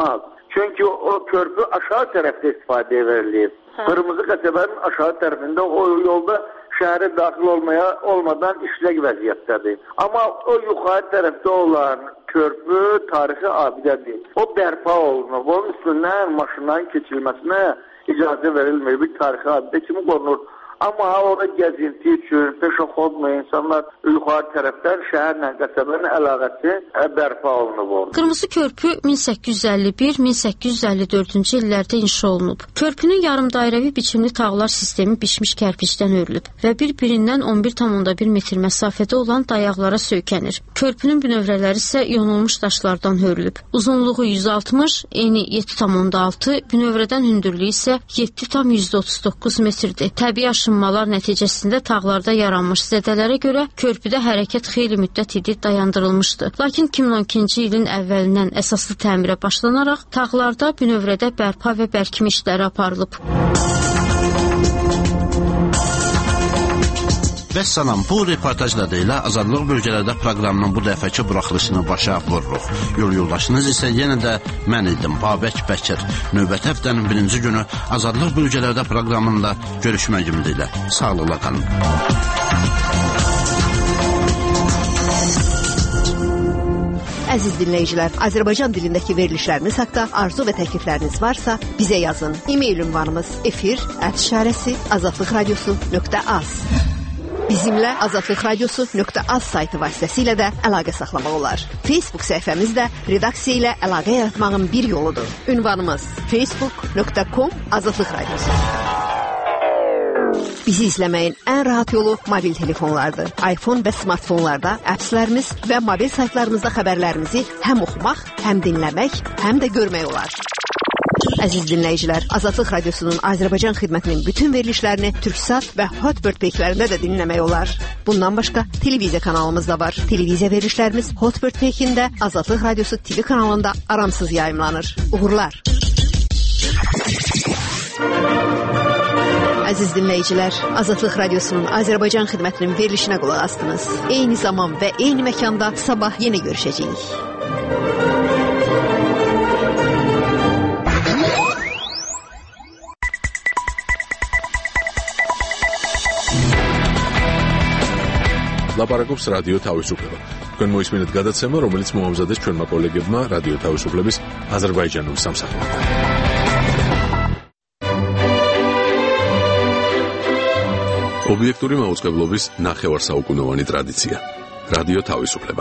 Çünki o körpü aşağı tərəfdə istifadəyə verilib. Qırmızı qəsəbənin aşağı tərəfində o yolda şəhərə daxil olmadan işlək vəziyyətdədir. Amma o yuxarı tərəfdə olan körpü tarixi abidədir. O bərpa olunur. Onun üstündən maşınların keçilməsinə icazə verilmir. Bir tarixi abidə kimi qorunur. Amma orada gəzinti üçün, peşəxodla insanlar yuxarı tərəfdən şəhərlə qəsəbənin əlaqəsi bərpa olunub. Qırmızı körpü 1851-1854-cü illərdə inşa olunub. Körpünün yarımdairəvi biçimli tağlar sistemi biçmiş kərpicdən örülüb və bir-birindən 11,1 metr məsafədə olan dayaqlara söykənir. Körpünün bünövrələri isə yonulmuş daşlardan hörülüb. Uzunluğu 160, eni 7,6, bünövrədən hündürlüyü isə 7,39 metrdir. Təbii aşınmalar nəticəsində tağlarda yaranmış zədələrə görə körpüdə hərəkət xeyli müddət idi dayandırılmışdı. Lakin 2012-ci ilin əvvəlindən əsaslı təmirə başlanaraq tağlarda bünövrədə bərpa və bərkimə işləri aparılıb. Vəssalam, bu reportajla da elə Azadlıq bölgələrdə proqramının bu dəfəki buraxılışını başa vururuq. Yol yoldaşınız isə yenə də mən idim, Babək Bəkir. Növbəti həftənin birinci günü Azadlıq bölgələrdə proqramında görüşmək ümidi ilə. Sağlıqla qalın. Əziz dinləyicilər, Azərbaycan dilindəki verilişlərimiz haqda arzu və təklifləriniz varsa bizə yazın. E-mail ünvanımız efir@azadlıqradiosu.az. Bizimlə azadlıqradiosu.az saytı vasitəsilə də əlaqə saxlamaq olar. Facebook səhifəmizdə redaksiya ilə əlaqə yaratmağın bir yoludur. Ünvanımız facebook.com Azadlıq Radiosu. Bizi izləməyin ən rahat yolu mobil telefonlardır. iPhone və smartfonlarda appslərimiz və mobil saytlarımızda xəbərlərimizi həm oxumaq, həm dinləmək, həm də görmək olar. Əziz dinləyicilər, Azadlıq Radiosunun Azərbaycan xidmətinin bütün verilişlərini Türksat və Hotbird peyklərində də dinləmək olar. Bundan başqa televiziya kanalımız da var. Televiziya verilişlərimiz Hotbird peykində Azadlıq Radiosu TV kanalında aramsız yayımlanır. Uğurlar! Əziz dinləyicilər, Azadlıq Radiosunun Azərbaycan xidmətinin verilişinə qulaq asdınız. Eyni zaman və eyni məkanda sabah yenə görüşəcəyik. ლაპარაკობს რადიო თავისუფლება. თქვენ მოისმინეთ გადაცემა, რომელიც მოამზადეს ჩვენმა კოლეგებმა რადიო თავისუფლების აზერბაიჯანული სამსახურიდან. ობიექტური მაუწყებლობის ნახევარსაუკუნოვანი ტრადიცია. რადიო თავისუფლება.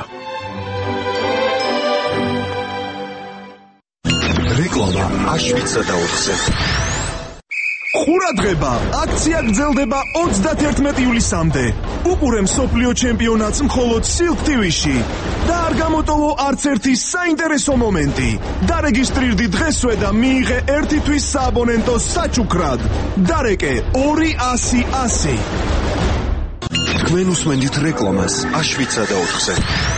რეკლამა აშვიცა და 4-ზე. ყურადღება, აქცია გრძელდება 31 ივლისამდე. უყურე მსოფლიო ჩემპიონატს მხოლოდ Silk TV-ში. და არ გამოტოვო არც ერთი საინტერესო მომენტი. დარეგისტრირდი დღესვე და მიიღე 1 თვის სააბონენტო საჩუქრად. დარეკე 200-100. თქვენ უსმენთ რეკლამას აშვიცა და 4-ზე.